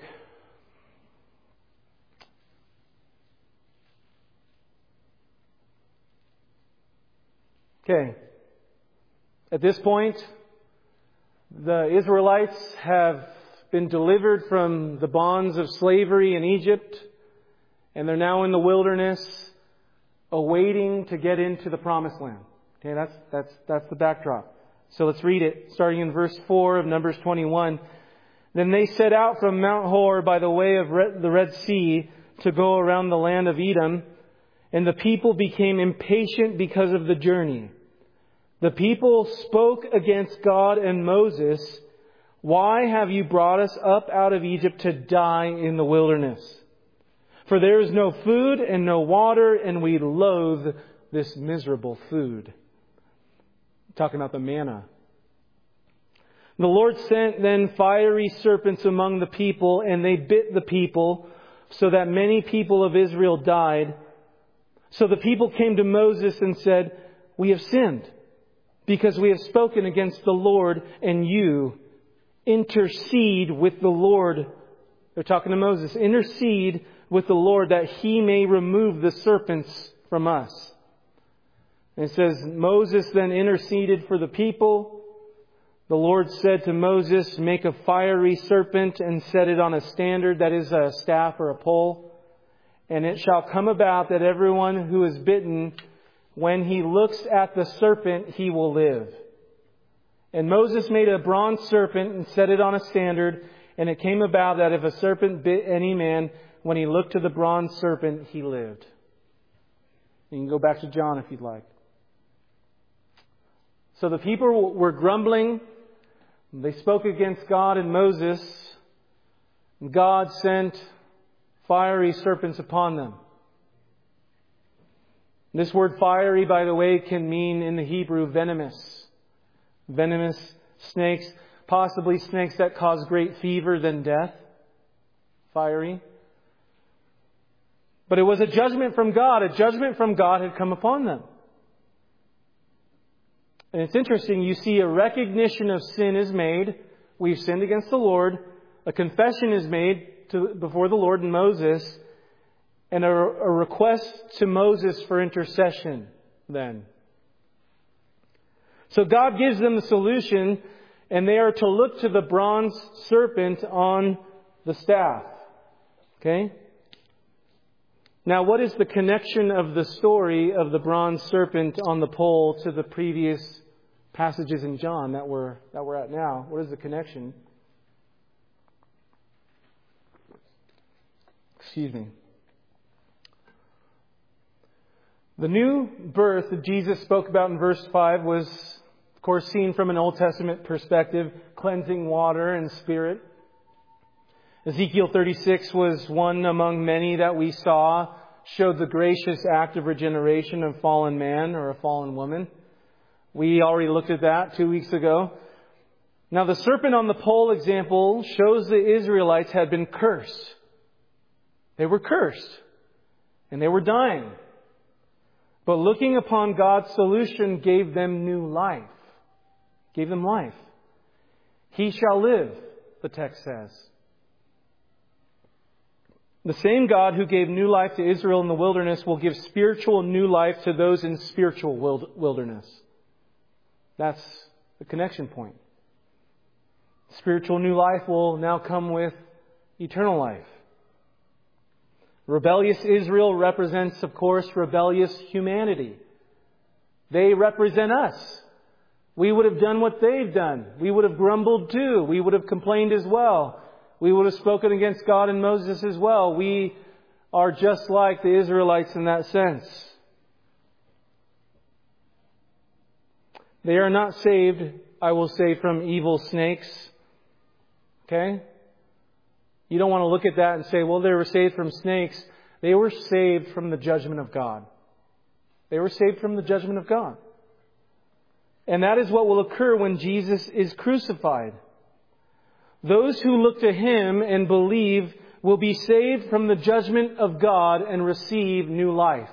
Okay. At this point, the Israelites have been delivered from the bonds of slavery in Egypt, and they're now in the wilderness, awaiting to get into the Promised Land. Okay, that's the backdrop. So let's read it, starting in verse 4 of Numbers 21. Then they set out from Mount Hor by the way of the Red Sea to go around the land of Edom, and the people became impatient because of the journey. The people spoke against God and Moses, "Why have you brought us up out of Egypt to die in the wilderness? For there is no food and no water, and we loathe this miserable food." Talking about the manna. The Lord sent then fiery serpents among the people, and they bit the people, so that many people of Israel died. So the people came to Moses and said, "We have sinned, because we have spoken against the Lord, and you intercede with the Lord." They're talking to Moses. "Intercede with the Lord that He may remove the serpents from us." And it says, Moses then interceded for the people. The Lord said to Moses, "Make a fiery serpent and set it on a standard," that is a staff or a pole. "And it shall come about that everyone who is bitten, when he looks at the serpent, he will live." And Moses made a bronze serpent and set it on a standard. And it came about that if a serpent bit any man, when he looked to the bronze serpent, he lived. You can go back to John if you'd like. So the people were grumbling. They spoke against God and Moses. God sent fiery serpents upon them. This word fiery, by the way, can mean in the Hebrew venomous. Venomous snakes, possibly snakes that cause great fever than death. Fiery. But it was a judgment from God. A judgment from God had come upon them. And it's interesting, you see a recognition of sin is made. We've sinned against the Lord. A confession is made before the Lord and Moses. And a request to Moses for intercession then. So God gives them the solution, and they are to look to the bronze serpent on the staff. Okay? Now, what is the connection of the story of the bronze serpent on the pole to the previous passages in John that we're at now? What is the connection? Excuse me. The new birth that Jesus spoke about in verse 5 was, of course, seen from an Old Testament perspective, cleansing water and spirit. Ezekiel 36 was one among many that we saw, showed the gracious act of regeneration of fallen man or a fallen woman. We already looked at that 2 weeks ago. Now, the serpent on the pole example shows the Israelites had been cursed. They were cursed, and they were dying. But looking upon God's solution gave them new life. Gave them life. He shall live, the text says. The same God who gave new life to Israel in the wilderness will give spiritual new life to those in spiritual wilderness. That's the connection point. Spiritual new life will now come with eternal life. Rebellious Israel represents, of course, rebellious humanity. They represent us. We would have done what they've done. We would have grumbled too. We would have complained as well. We would have spoken against God and Moses as well. We are just like the Israelites in that sense. They are not saved, I will say, from evil snakes. Okay? You don't want to look at that and say, well, they were saved from snakes. They were saved from the judgment of God. They were saved from the judgment of God. And that is what will occur when Jesus is crucified. Those who look to Him and believe will be saved from the judgment of God and receive new life.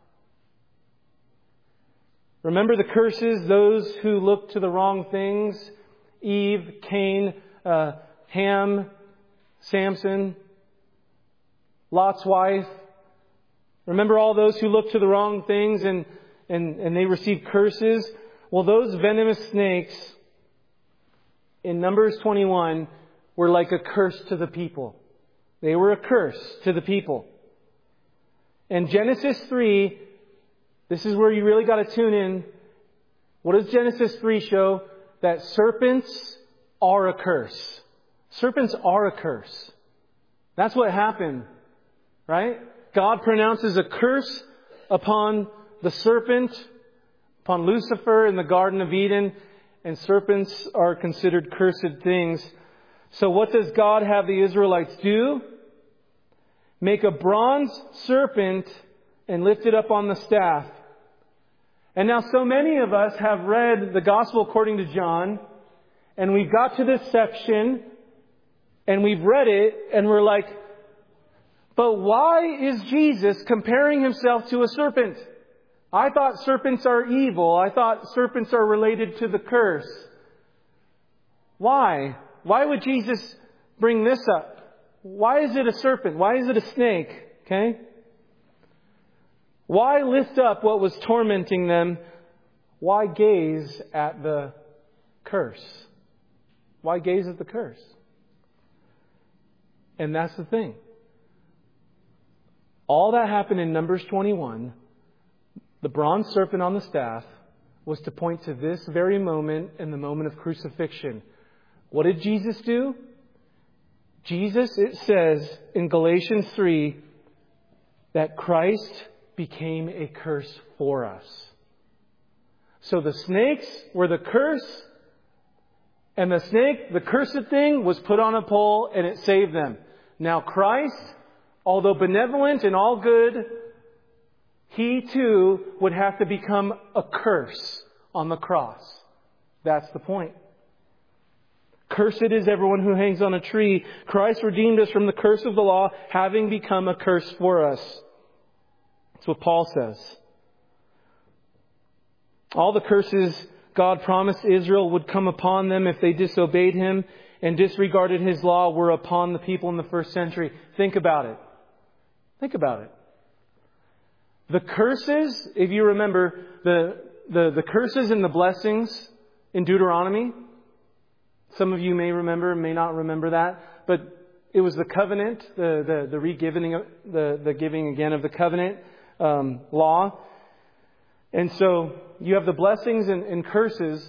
Remember the curses, those who look to the wrong things, Eve, Cain, Ham, Samson, Lot's wife. Remember all those who look to the wrong things and they receive curses? Well, those venomous snakes in Numbers 21 were like a curse to the people. They were a curse to the people. And Genesis 3, this is where you really got to tune in. What does Genesis 3 show? That serpents are a curse. Serpents are a curse. That's what happened, right? God pronounces a curse upon the serpent, upon Lucifer in the Garden of Eden, and serpents are considered cursed things. So what does God have the Israelites do? Make a bronze serpent and lift it up on the staff. And now so many of us have read the Gospel according to John, and we've got to this section, and we've read it, and we're like, but why is Jesus comparing Himself to a serpent? I thought serpents are evil. I thought serpents are related to the curse. Why? Why would Jesus bring this up? Why is it a serpent? Why is it a snake? Okay? Why lift up what was tormenting them? Why gaze at the curse? Why gaze at the curse? And that's the thing. All that happened in Numbers 21, the bronze serpent on the staff, was to point to this very moment and the moment of crucifixion. What did Jesus do? Jesus, it says in Galatians 3, that Christ became a curse for us. So the snakes were the curse, and the snake, the cursed thing, was put on a pole and it saved them. Now Christ, Although benevolent and all good, He too would have to become a curse on the cross. That's the point. Cursed is everyone who hangs on a tree. Christ redeemed us from the curse of the law, having become a curse for us. That's what Paul says. All the curses God promised Israel would come upon them if they disobeyed Him and disregarded His law were upon the people in the first century. Think about it. Think about it. The curses, if you remember, the curses and the blessings in Deuteronomy, some of you may remember, may not remember that, but it was the covenant, the re-giving, the giving again of the covenant law. And so you have the blessings and curses,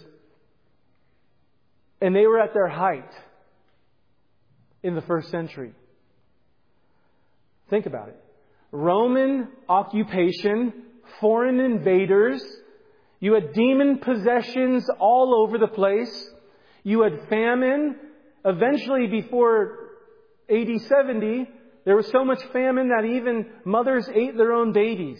and they were at their height in the first century. Think about it. Roman occupation, foreign invaders, you had demon possessions all over the place. You had famine. Eventually, before AD 70, there was so much famine that even mothers ate their own babies.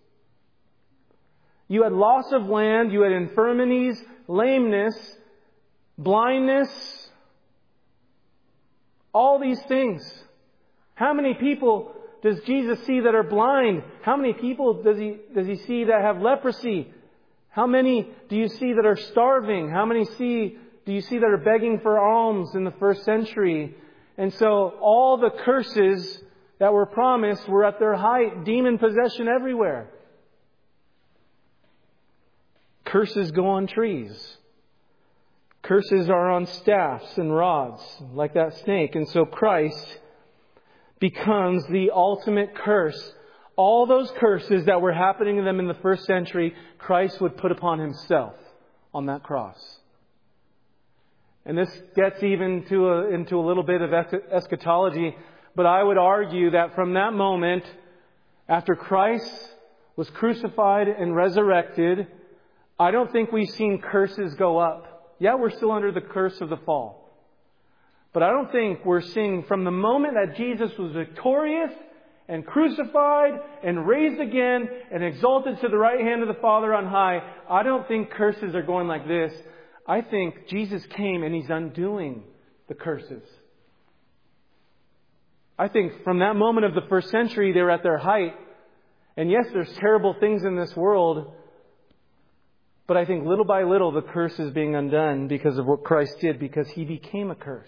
You had loss of land. You had infirmities, lameness, blindness. All these things. How many people does Jesus see that are blind? How many people does he see that have leprosy? How many do you see that are starving? How many do you see that are begging for alms in the first century? And so all the curses that were promised were at their height. Demon possession everywhere. Curses go on trees. Curses are on staffs and rods, like that snake. And so Christ becomes the ultimate curse. All those curses that were happening to them in the first century, Christ would put upon Himself on that cross. And this gets even into a little bit of eschatology, but I would argue that from that moment, after Christ was crucified and resurrected, I don't think we've seen curses go up. Yeah, we're still under the curse of the fall. But I don't think we're seeing from the moment that Jesus was victorious and crucified and raised again and exalted to the right hand of the Father on high, I don't think curses are going like this. I think Jesus came and He's undoing the curses. I think from that moment of the first century, they were at their height. And yes, there's terrible things in this world. But I think little by little, the curse is being undone because of what Christ did, because He became a curse.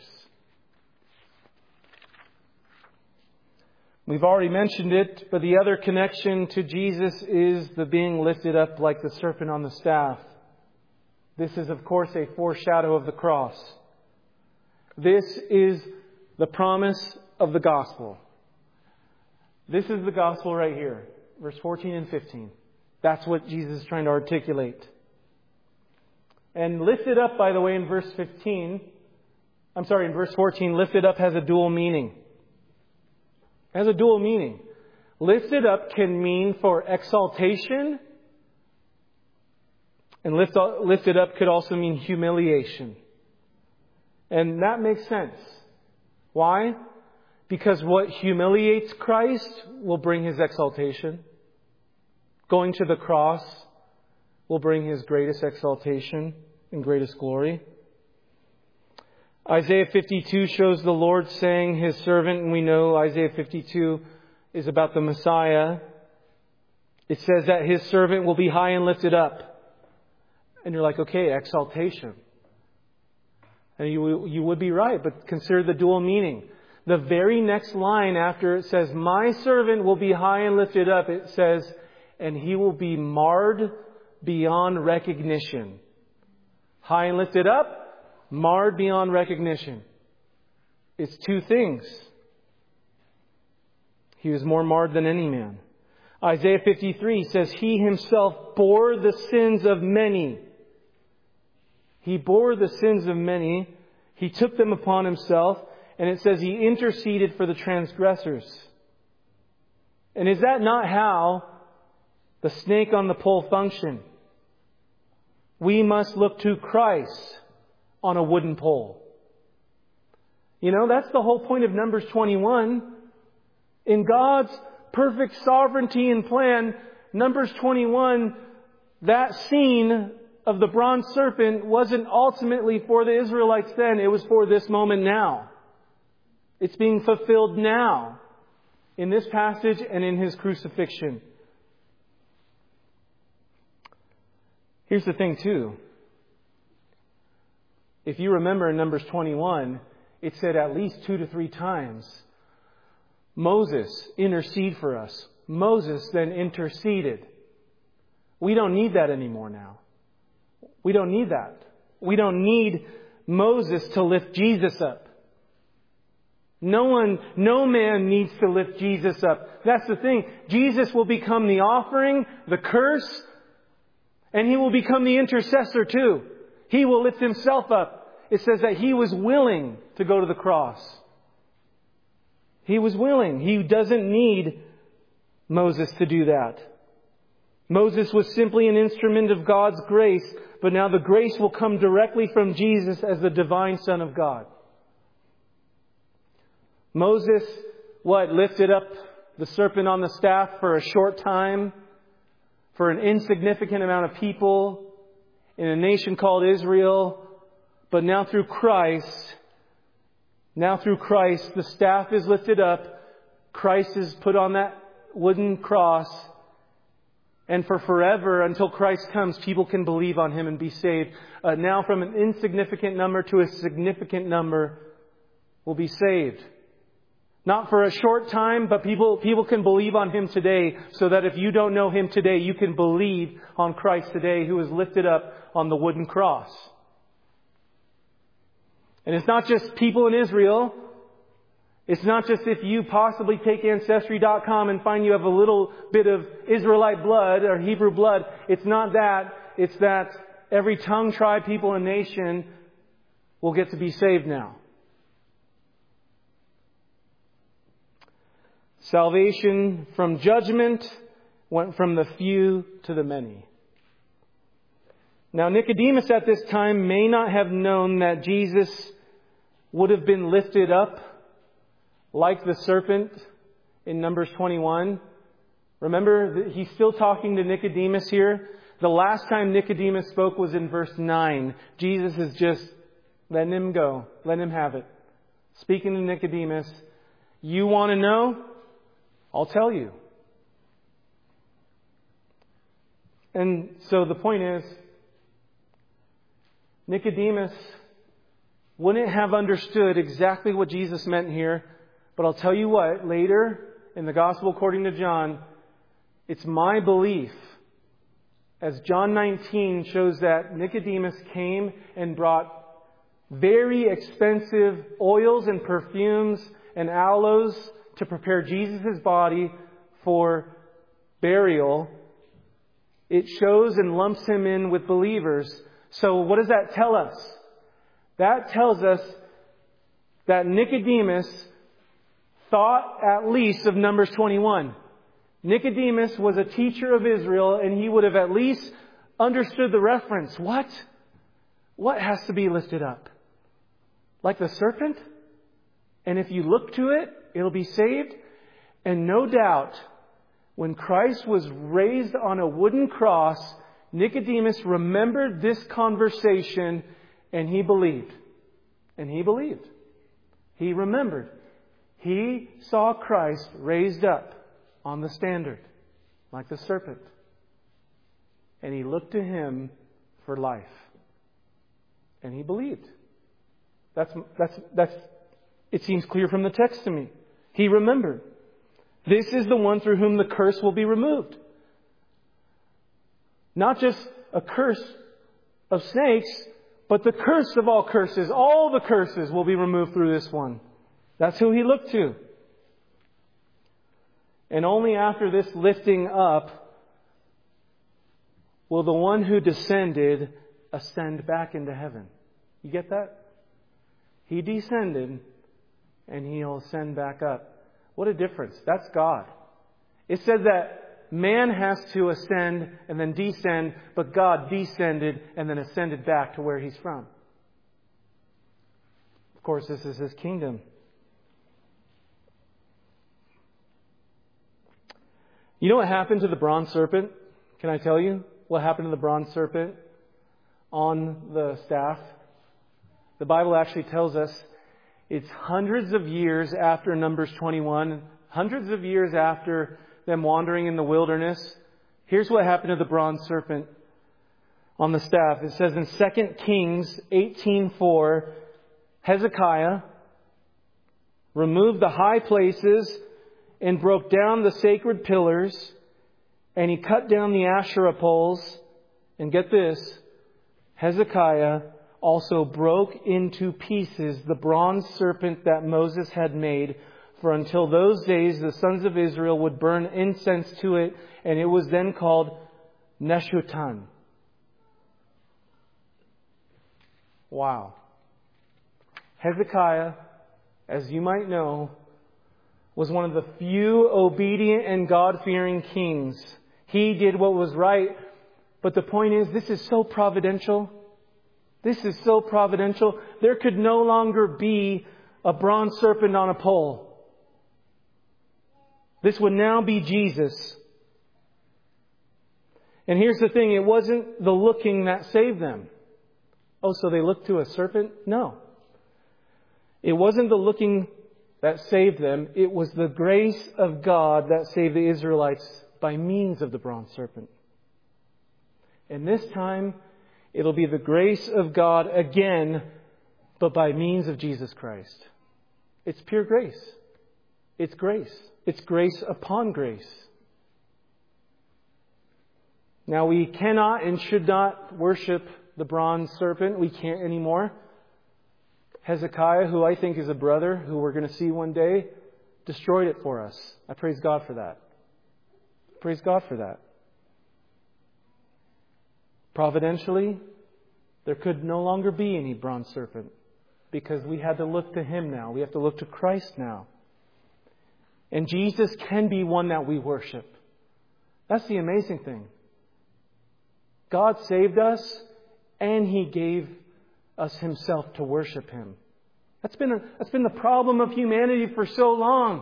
We've already mentioned it, but the other connection to Jesus is the being lifted up like the serpent on the staff. This is, of course, a foreshadow of the cross. This is the promise of the gospel. This is the gospel right here, verse 14 and 15. That's what Jesus is trying to articulate. And lifted up, by the way, in verse 14, lifted up has a dual meaning. It has a dual meaning. Lifted up can mean for exaltation, and lifted up could also mean humiliation. And that makes sense. Why? Because what humiliates Christ will bring His exaltation. Going to the cross will bring His greatest exaltation and greatest glory. Isaiah 52 shows the Lord saying His servant, and we know Isaiah 52 is about the Messiah. It says that His servant will be high and lifted up. And you're like, okay, exaltation. And you would be right, but consider the dual meaning. The very next line after it says, my servant will be high and lifted up, it says, and He will be marred beyond recognition. High and lifted up, marred beyond recognition. It's two things. He was more marred than any man. Isaiah 53 says, He Himself bore the sins of many. He bore the sins of many. He took them upon Himself. And it says He interceded for the transgressors. And is that not how the snake on the pole functioned? We must look to Christ on a wooden pole. You know, that's the whole point of Numbers 21. In God's perfect sovereignty and plan, Numbers 21, that scene of the bronze serpent wasn't ultimately for the Israelites then. It was for this moment now. It's being fulfilled now in this passage and in His crucifixion. Here's the thing too. If you remember in Numbers 21, it said at least 2 to 3 times, Moses, intercede for us. Moses then interceded. We don't need that anymore now. We don't need that. We don't need Moses to lift Jesus up. No man needs to lift Jesus up. That's the thing. Jesus will become the offering, the curse, and He will become the intercessor too. He will lift Himself up. It says that He was willing to go to the cross. He was willing. He doesn't need Moses to do that. Moses was simply an instrument of God's grace, but now the grace will come directly from Jesus as the divine Son of God. Moses, lifted up the serpent on the staff for a short time, for an insignificant amount of people in a nation called Israel. But now through Christ, the staff is lifted up. Christ is put on that wooden cross. And for forever, until Christ comes, people can believe on Him and be saved. Now from an insignificant number to a significant number will be saved. Not for a short time, but people can believe on Him today, so that if you don't know Him today, you can believe on Christ today, who is lifted up on the wooden cross. And it's not just people in Israel. It's not just if you possibly take Ancestry.com and find you have a little bit of Israelite blood or Hebrew blood. It's not that. It's that every tongue, tribe, people, and nation will get to be saved now. Salvation from judgment went from the few to the many. Now Nicodemus at this time may not have known that Jesus would have been lifted up like the serpent in Numbers 21. Remember, he's still talking to Nicodemus here. The last time Nicodemus spoke was in verse 9. Jesus is just letting him go. Let him have it. Speaking to Nicodemus, you want to know? I'll tell you. And so the point is, Nicodemus wouldn't have understood exactly what Jesus meant here. But I'll tell you what, later in the Gospel according to John, it's my belief, as John 19 shows, that Nicodemus came and brought very expensive oils and perfumes and aloes to prepare Jesus' body for burial. It shows and lumps Him in with believers. So what does that tell us? That tells us that Nicodemus thought at least of Numbers 21. Nicodemus was a teacher of Israel, and he would have at least understood the reference. What? What has to be lifted up? Like the serpent? And if you look to it, it'll be saved? And no doubt, when Christ was raised on a wooden cross, Nicodemus remembered this conversation, and he believed. And he believed. He remembered. He saw Christ raised up on the standard, like the serpent. And he looked to Him for life. And he believed. It seems clear from the text to me. He remembered. This is the one through whom the curse will be removed. Not just a curse of snakes, but the curse of all curses. All the curses will be removed through this one. That's who he looked to. And only after this lifting up will the one who descended ascend back into heaven. You get that? He descended and He'll ascend back up. What a difference. That's God. It says that man has to ascend and then descend, but God descended and then ascended back to where He's from. Of course, this is His kingdom. You know what happened to the bronze serpent? Can I tell you what happened to the bronze serpent on the staff? The Bible actually tells us it's hundreds of years after Numbers 21, hundreds of years after them wandering in the wilderness. Here's what happened to the bronze serpent on the staff. It says in 2 Kings 18:4, Hezekiah removed the high places and broke down the sacred pillars, and he cut down the Asherah poles. And get this, Hezekiah also broke into pieces the bronze serpent that Moses had made, for until those days the sons of Israel would burn incense to it, and it was then called Neshutan. Wow. Hezekiah, as you might know, was one of the few obedient and God-fearing kings. He did what was right. But the point is, this is so providential. This is so providential. There could no longer be a bronze serpent on a pole. This would now be Jesus. And here's the thing, it wasn't the looking that saved them. Oh, so they looked to a serpent? No. It wasn't the looking that saved them. It was the grace of God that saved the Israelites by means of the bronze serpent. And this time, it'll be the grace of God again, but by means of Jesus Christ. It's pure grace. It's grace. It's grace upon grace. Now, we cannot and should not worship the bronze serpent. We can't anymore. Hezekiah, who I think is a brother, who we're going to see one day, destroyed it for us. I praise God for that. Praise God for that. Providentially, there could no longer be any bronze serpent because we had to look to Him now. We have to look to Christ now. And Jesus can be one that we worship. That's the amazing thing. God saved us and He gave us Himself to worship Him. That's been the problem of humanity for so long.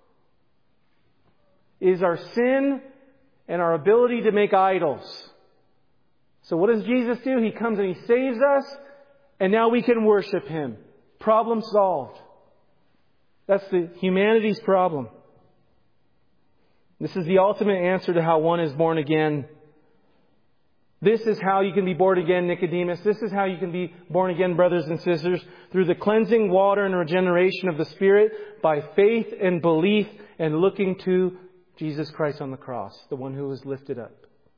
Is our sin and our ability to make idols. So what does Jesus do? He comes and He saves us, and now we can worship Him. Problem solved. That's the humanity's problem. This is the ultimate answer to how one is born again. This is how you can be born again, Nicodemus. This is how you can be born again, brothers and sisters, through the cleansing water and regeneration of the Spirit by faith and belief and looking to Jesus Christ on the cross, the one who was lifted up.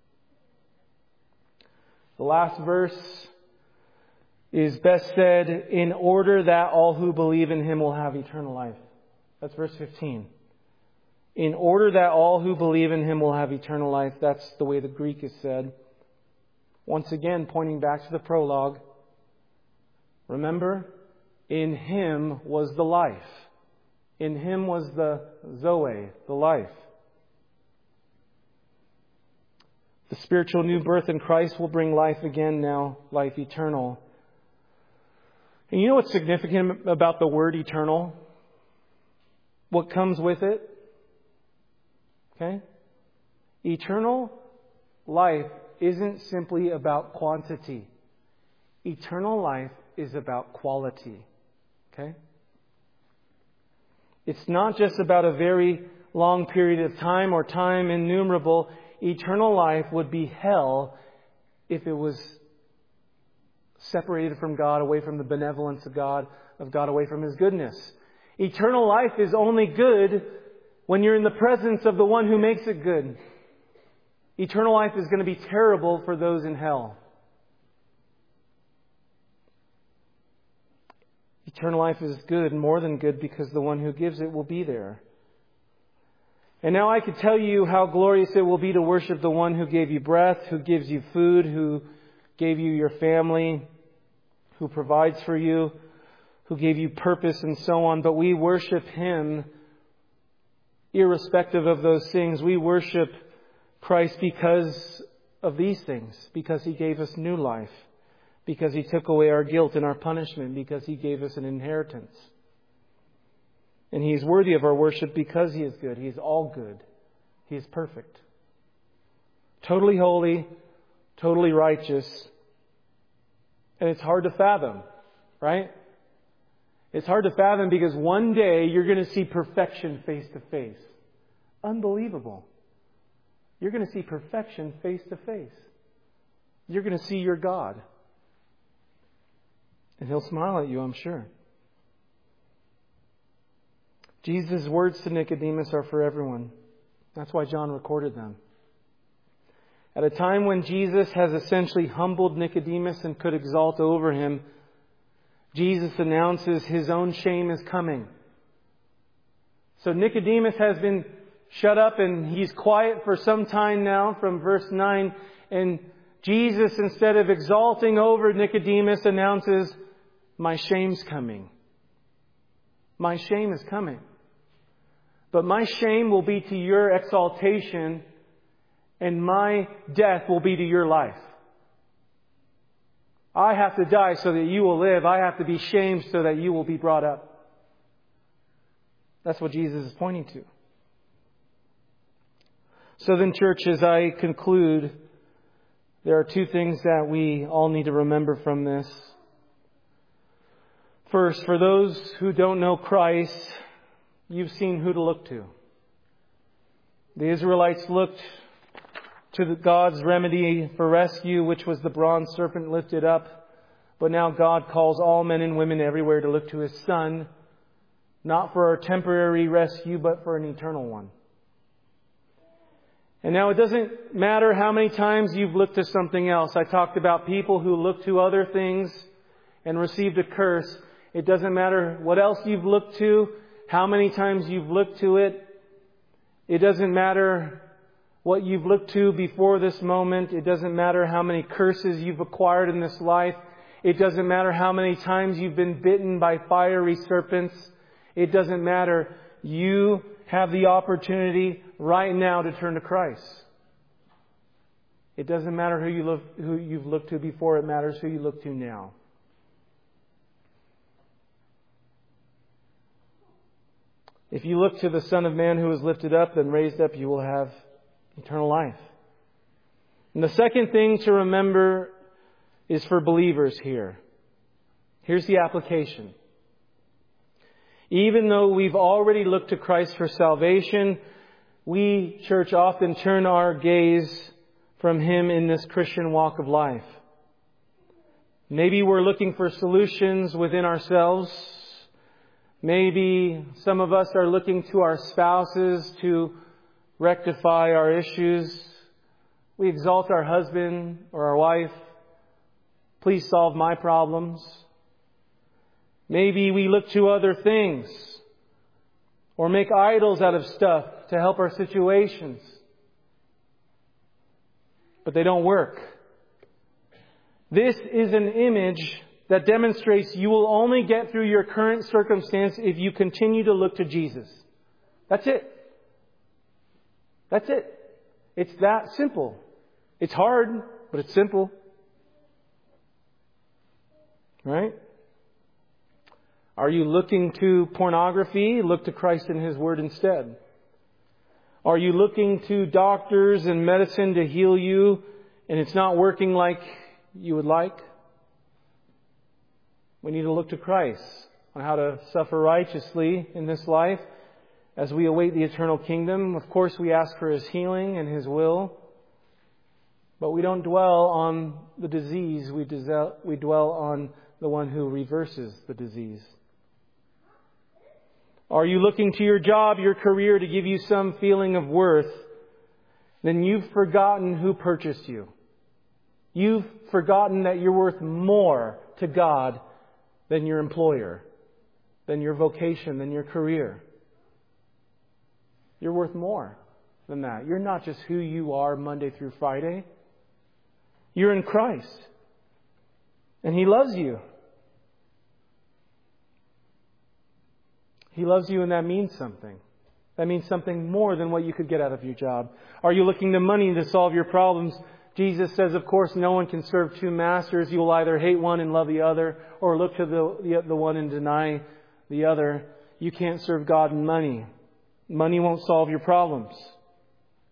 The last verse is best said, in order that all who believe in Him will have eternal life. That's verse 15. In order that all who believe in Him will have eternal life. That's the way the Greek is said. Once again, pointing back to the prologue. Remember, in Him was the life. In Him was the Zoe, the life. The spiritual new birth in Christ will bring life again now, life eternal. And you know what's significant about the word eternal? What comes with it? Okay? Eternal life isn't simply about quantity. Eternal life is about quality. Okay? It's not just about a very long period of time or time innumerable. Eternal life would be hell if it was separated from God, away from the benevolence of God, away from His goodness. Eternal life is only good when you're in the presence of the one who makes it good. Eternal life is going to be terrible for those in hell. Eternal life is good, more than good, because the one who gives it will be there. And now I could tell you how glorious it will be to worship the one who gave you breath, who gives you food, who gave you your family, who provides for you, who gave you purpose and so on. But we worship Him irrespective of those things. We worship Christ because of these things, because He gave us new life, because He took away our guilt and our punishment, because He gave us an inheritance. And He is worthy of our worship because He is good. He is all good. He is perfect. Totally holy, totally righteous. And it's hard to fathom, right? It's hard to fathom because one day you're going to see perfection face to face. Unbelievable. You're going to see perfection face to face. You're going to see your God. And He'll smile at you, I'm sure. Jesus' words to Nicodemus are for everyone. That's why John recorded them. At a time when Jesus has essentially humbled Nicodemus and could exalt over him, Jesus announces His own shame is coming. So Nicodemus has been shut up and he's quiet for some time now from verse 9. And Jesus, instead of exalting over Nicodemus, announces, my shame's coming. My shame is coming. But my shame will be to your exaltation, and my death will be to your life. I have to die so that you will live. I have to be shamed so that you will be brought up. That's what Jesus is pointing to. So then, church, as I conclude, there are two things that we all need to remember from this. First, for those who don't know Christ, you've seen who to look to. The Israelites looked to God's remedy for rescue, which was the bronze serpent lifted up. But now God calls all men and women everywhere to look to His Son, not for a temporary rescue, but for an eternal one. And now it doesn't matter how many times you've looked to something else. I talked about people who look to other things and received a curse. It doesn't matter what else you've looked to, how many times you've looked to it. It doesn't matter what you've looked to before this moment. It doesn't matter how many curses you've acquired in this life. It doesn't matter how many times you've been bitten by fiery serpents. It doesn't matter. You have the opportunity right now to turn to Christ. It doesn't matter who you've looked to before. It matters who you look to now. If you look to the Son of Man who was lifted up and raised up, you will have eternal life. And the second thing to remember is for believers here. Here's the application. Even though we've already looked to Christ for salvation, we, church, often turn our gaze from Him in this Christian walk of life. Maybe we're looking for solutions within ourselves. Maybe some of us are looking to our spouses to rectify our issues. We exalt our husband or our wife. Please solve my problems. Maybe we look to other things or make idols out of stuff to help our situations. But they don't work. This is an image that demonstrates you will only get through your current circumstance if you continue to look to Jesus. That's it. That's it. It's that simple. It's hard, but it's simple. Right? Are you looking to pornography? Look to Christ and His Word instead. Are you looking to doctors and medicine to heal you and it's not working like you would like? We need to look to Christ on how to suffer righteously in this life as we await the eternal kingdom. Of course, we ask for His healing and His will. But we don't dwell on the disease. We dwell on the one who reverses the disease. Are you looking to your job, your career to give you some feeling of worth? Then you've forgotten who purchased you. You've forgotten that you're worth more to God than your employer, than your vocation, than your career. You're worth more than that. You're not just who you are Monday through Friday. You're in Christ. And He loves you. He loves you, and that means something. That means something more than what you could get out of your job. Are you looking to money to solve your problems? Jesus says, of course, no one can serve two masters. You will either hate one and love the other, or look to the one and deny the other. You can't serve God and money. Money won't solve your problems.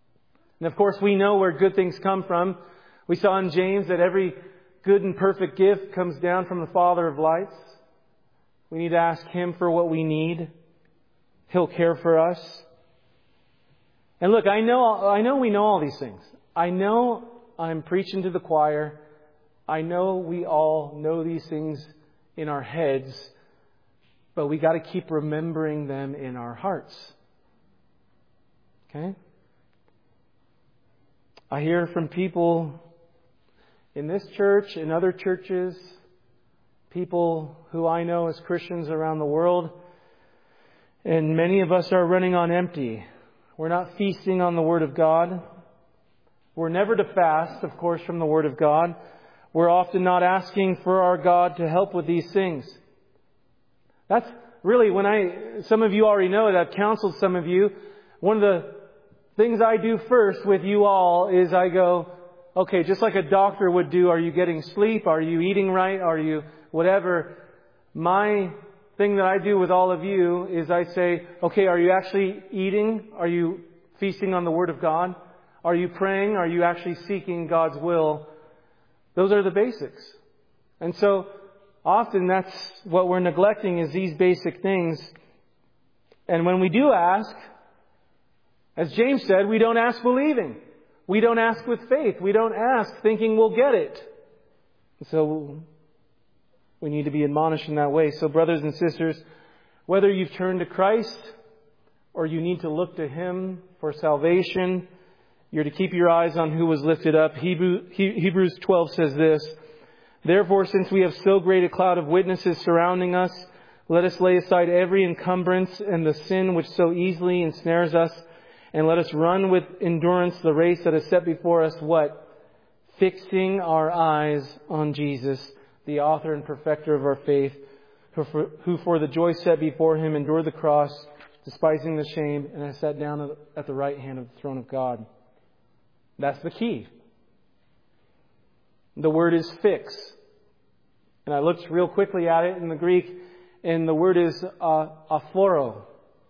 And of course, we know where good things come from. We saw in James that every good and perfect gift comes down from the Father of lights. We need to ask Him for what we need. He'll care for us. And look, I know we know all these things. I know I'm preaching to the choir. I know we all know these things in our heads, but we got to keep remembering them in our hearts. Okay? I hear from people in this church, in other churches, people who I know as Christians around the world, and many of us are running on empty. We're not feasting on the Word of God. We're never to fast, of course, from the Word of God. We're often not asking for our God to help with these things. That's really some of you already know that I've counseled some of you. One of the things I do first with you all is I go, okay, just like a doctor would do, are you getting sleep? Are you eating right? Are you whatever? My thing that I do with all of you is I say, okay, are you actually eating? Are you feasting on the Word of God? Are you praying? Are you actually seeking God's will? Those are the basics. And so often that's what we're neglecting, is these basic things. And when we do ask, as James said, we don't ask believing. We don't ask with faith. We don't ask thinking we'll get it. So we need to be admonished in that way. So brothers and sisters, whether you've turned to Christ or you need to look to Him for salvation, you're to keep your eyes on who was lifted up. Hebrews 12 says this, "Therefore, since we have so great a cloud of witnesses surrounding us, let us lay aside every encumbrance and the sin which so easily ensnares us, and let us run with endurance the race that is set before us." What? Fixing our eyes on Jesus, the author and perfecter of our faith, who for the joy set before Him endured the cross, despising the shame, and has sat down at the right hand of the throne of God. That's the key. The word is fix. And I looked real quickly at it in the Greek, and the word is aphoreo.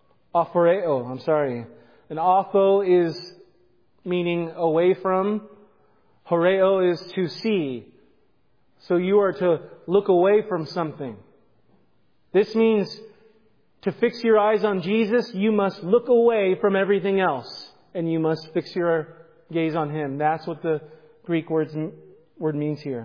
And apho is meaning away from. Horeo is to see. So you are to look away from something. This means to fix your eyes on Jesus, you must look away from everything else. And you must fix your gaze on Him. That's what the Greek word means here.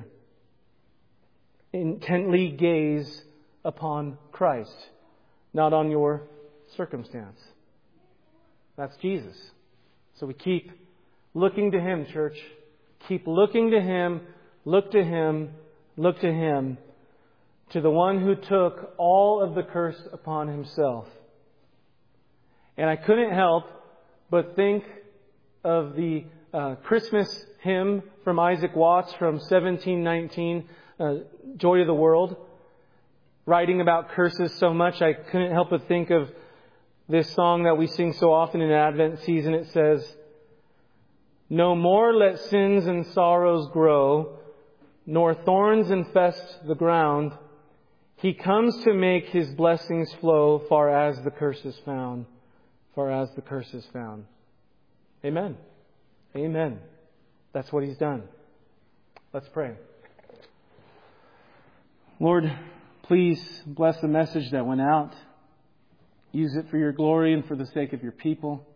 Intently gaze upon Christ, not on your circumstance. That's Jesus. So we keep looking to Him, church. Keep looking to Him. Look to Him. Look to Him. To the one who took all of the curse upon Himself. And I couldn't help but think of the Christmas hymn from Isaac Watts from 1719, Joy of the World. Writing about curses so much, I couldn't help but think of this song that we sing so often in Advent season. It says, "No more let sins and sorrows grow, nor thorns infest the ground. He comes to make His blessings flow, far as the curse is found. Far as the curse is found." Amen. Amen. That's what He's done. Let's pray. Lord, please bless the message that went out. Use it for Your glory and for the sake of Your people.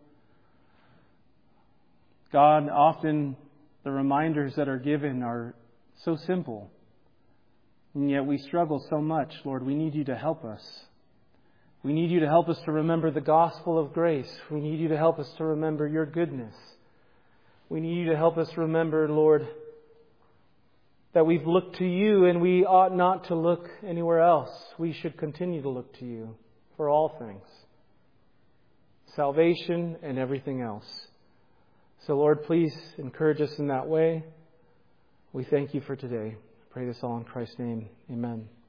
God, often the reminders that are given are so simple. And yet we struggle so much. Lord, we need You to help us. We need You to help us to remember the gospel of grace. We need You to help us to remember Your goodness. We need You to help us remember, Lord, that we've looked to You and we ought not to look anywhere else. We should continue to look to You for all things. Salvation and everything else. So Lord, please encourage us in that way. We thank You for today. I pray this all in Christ's name. Amen.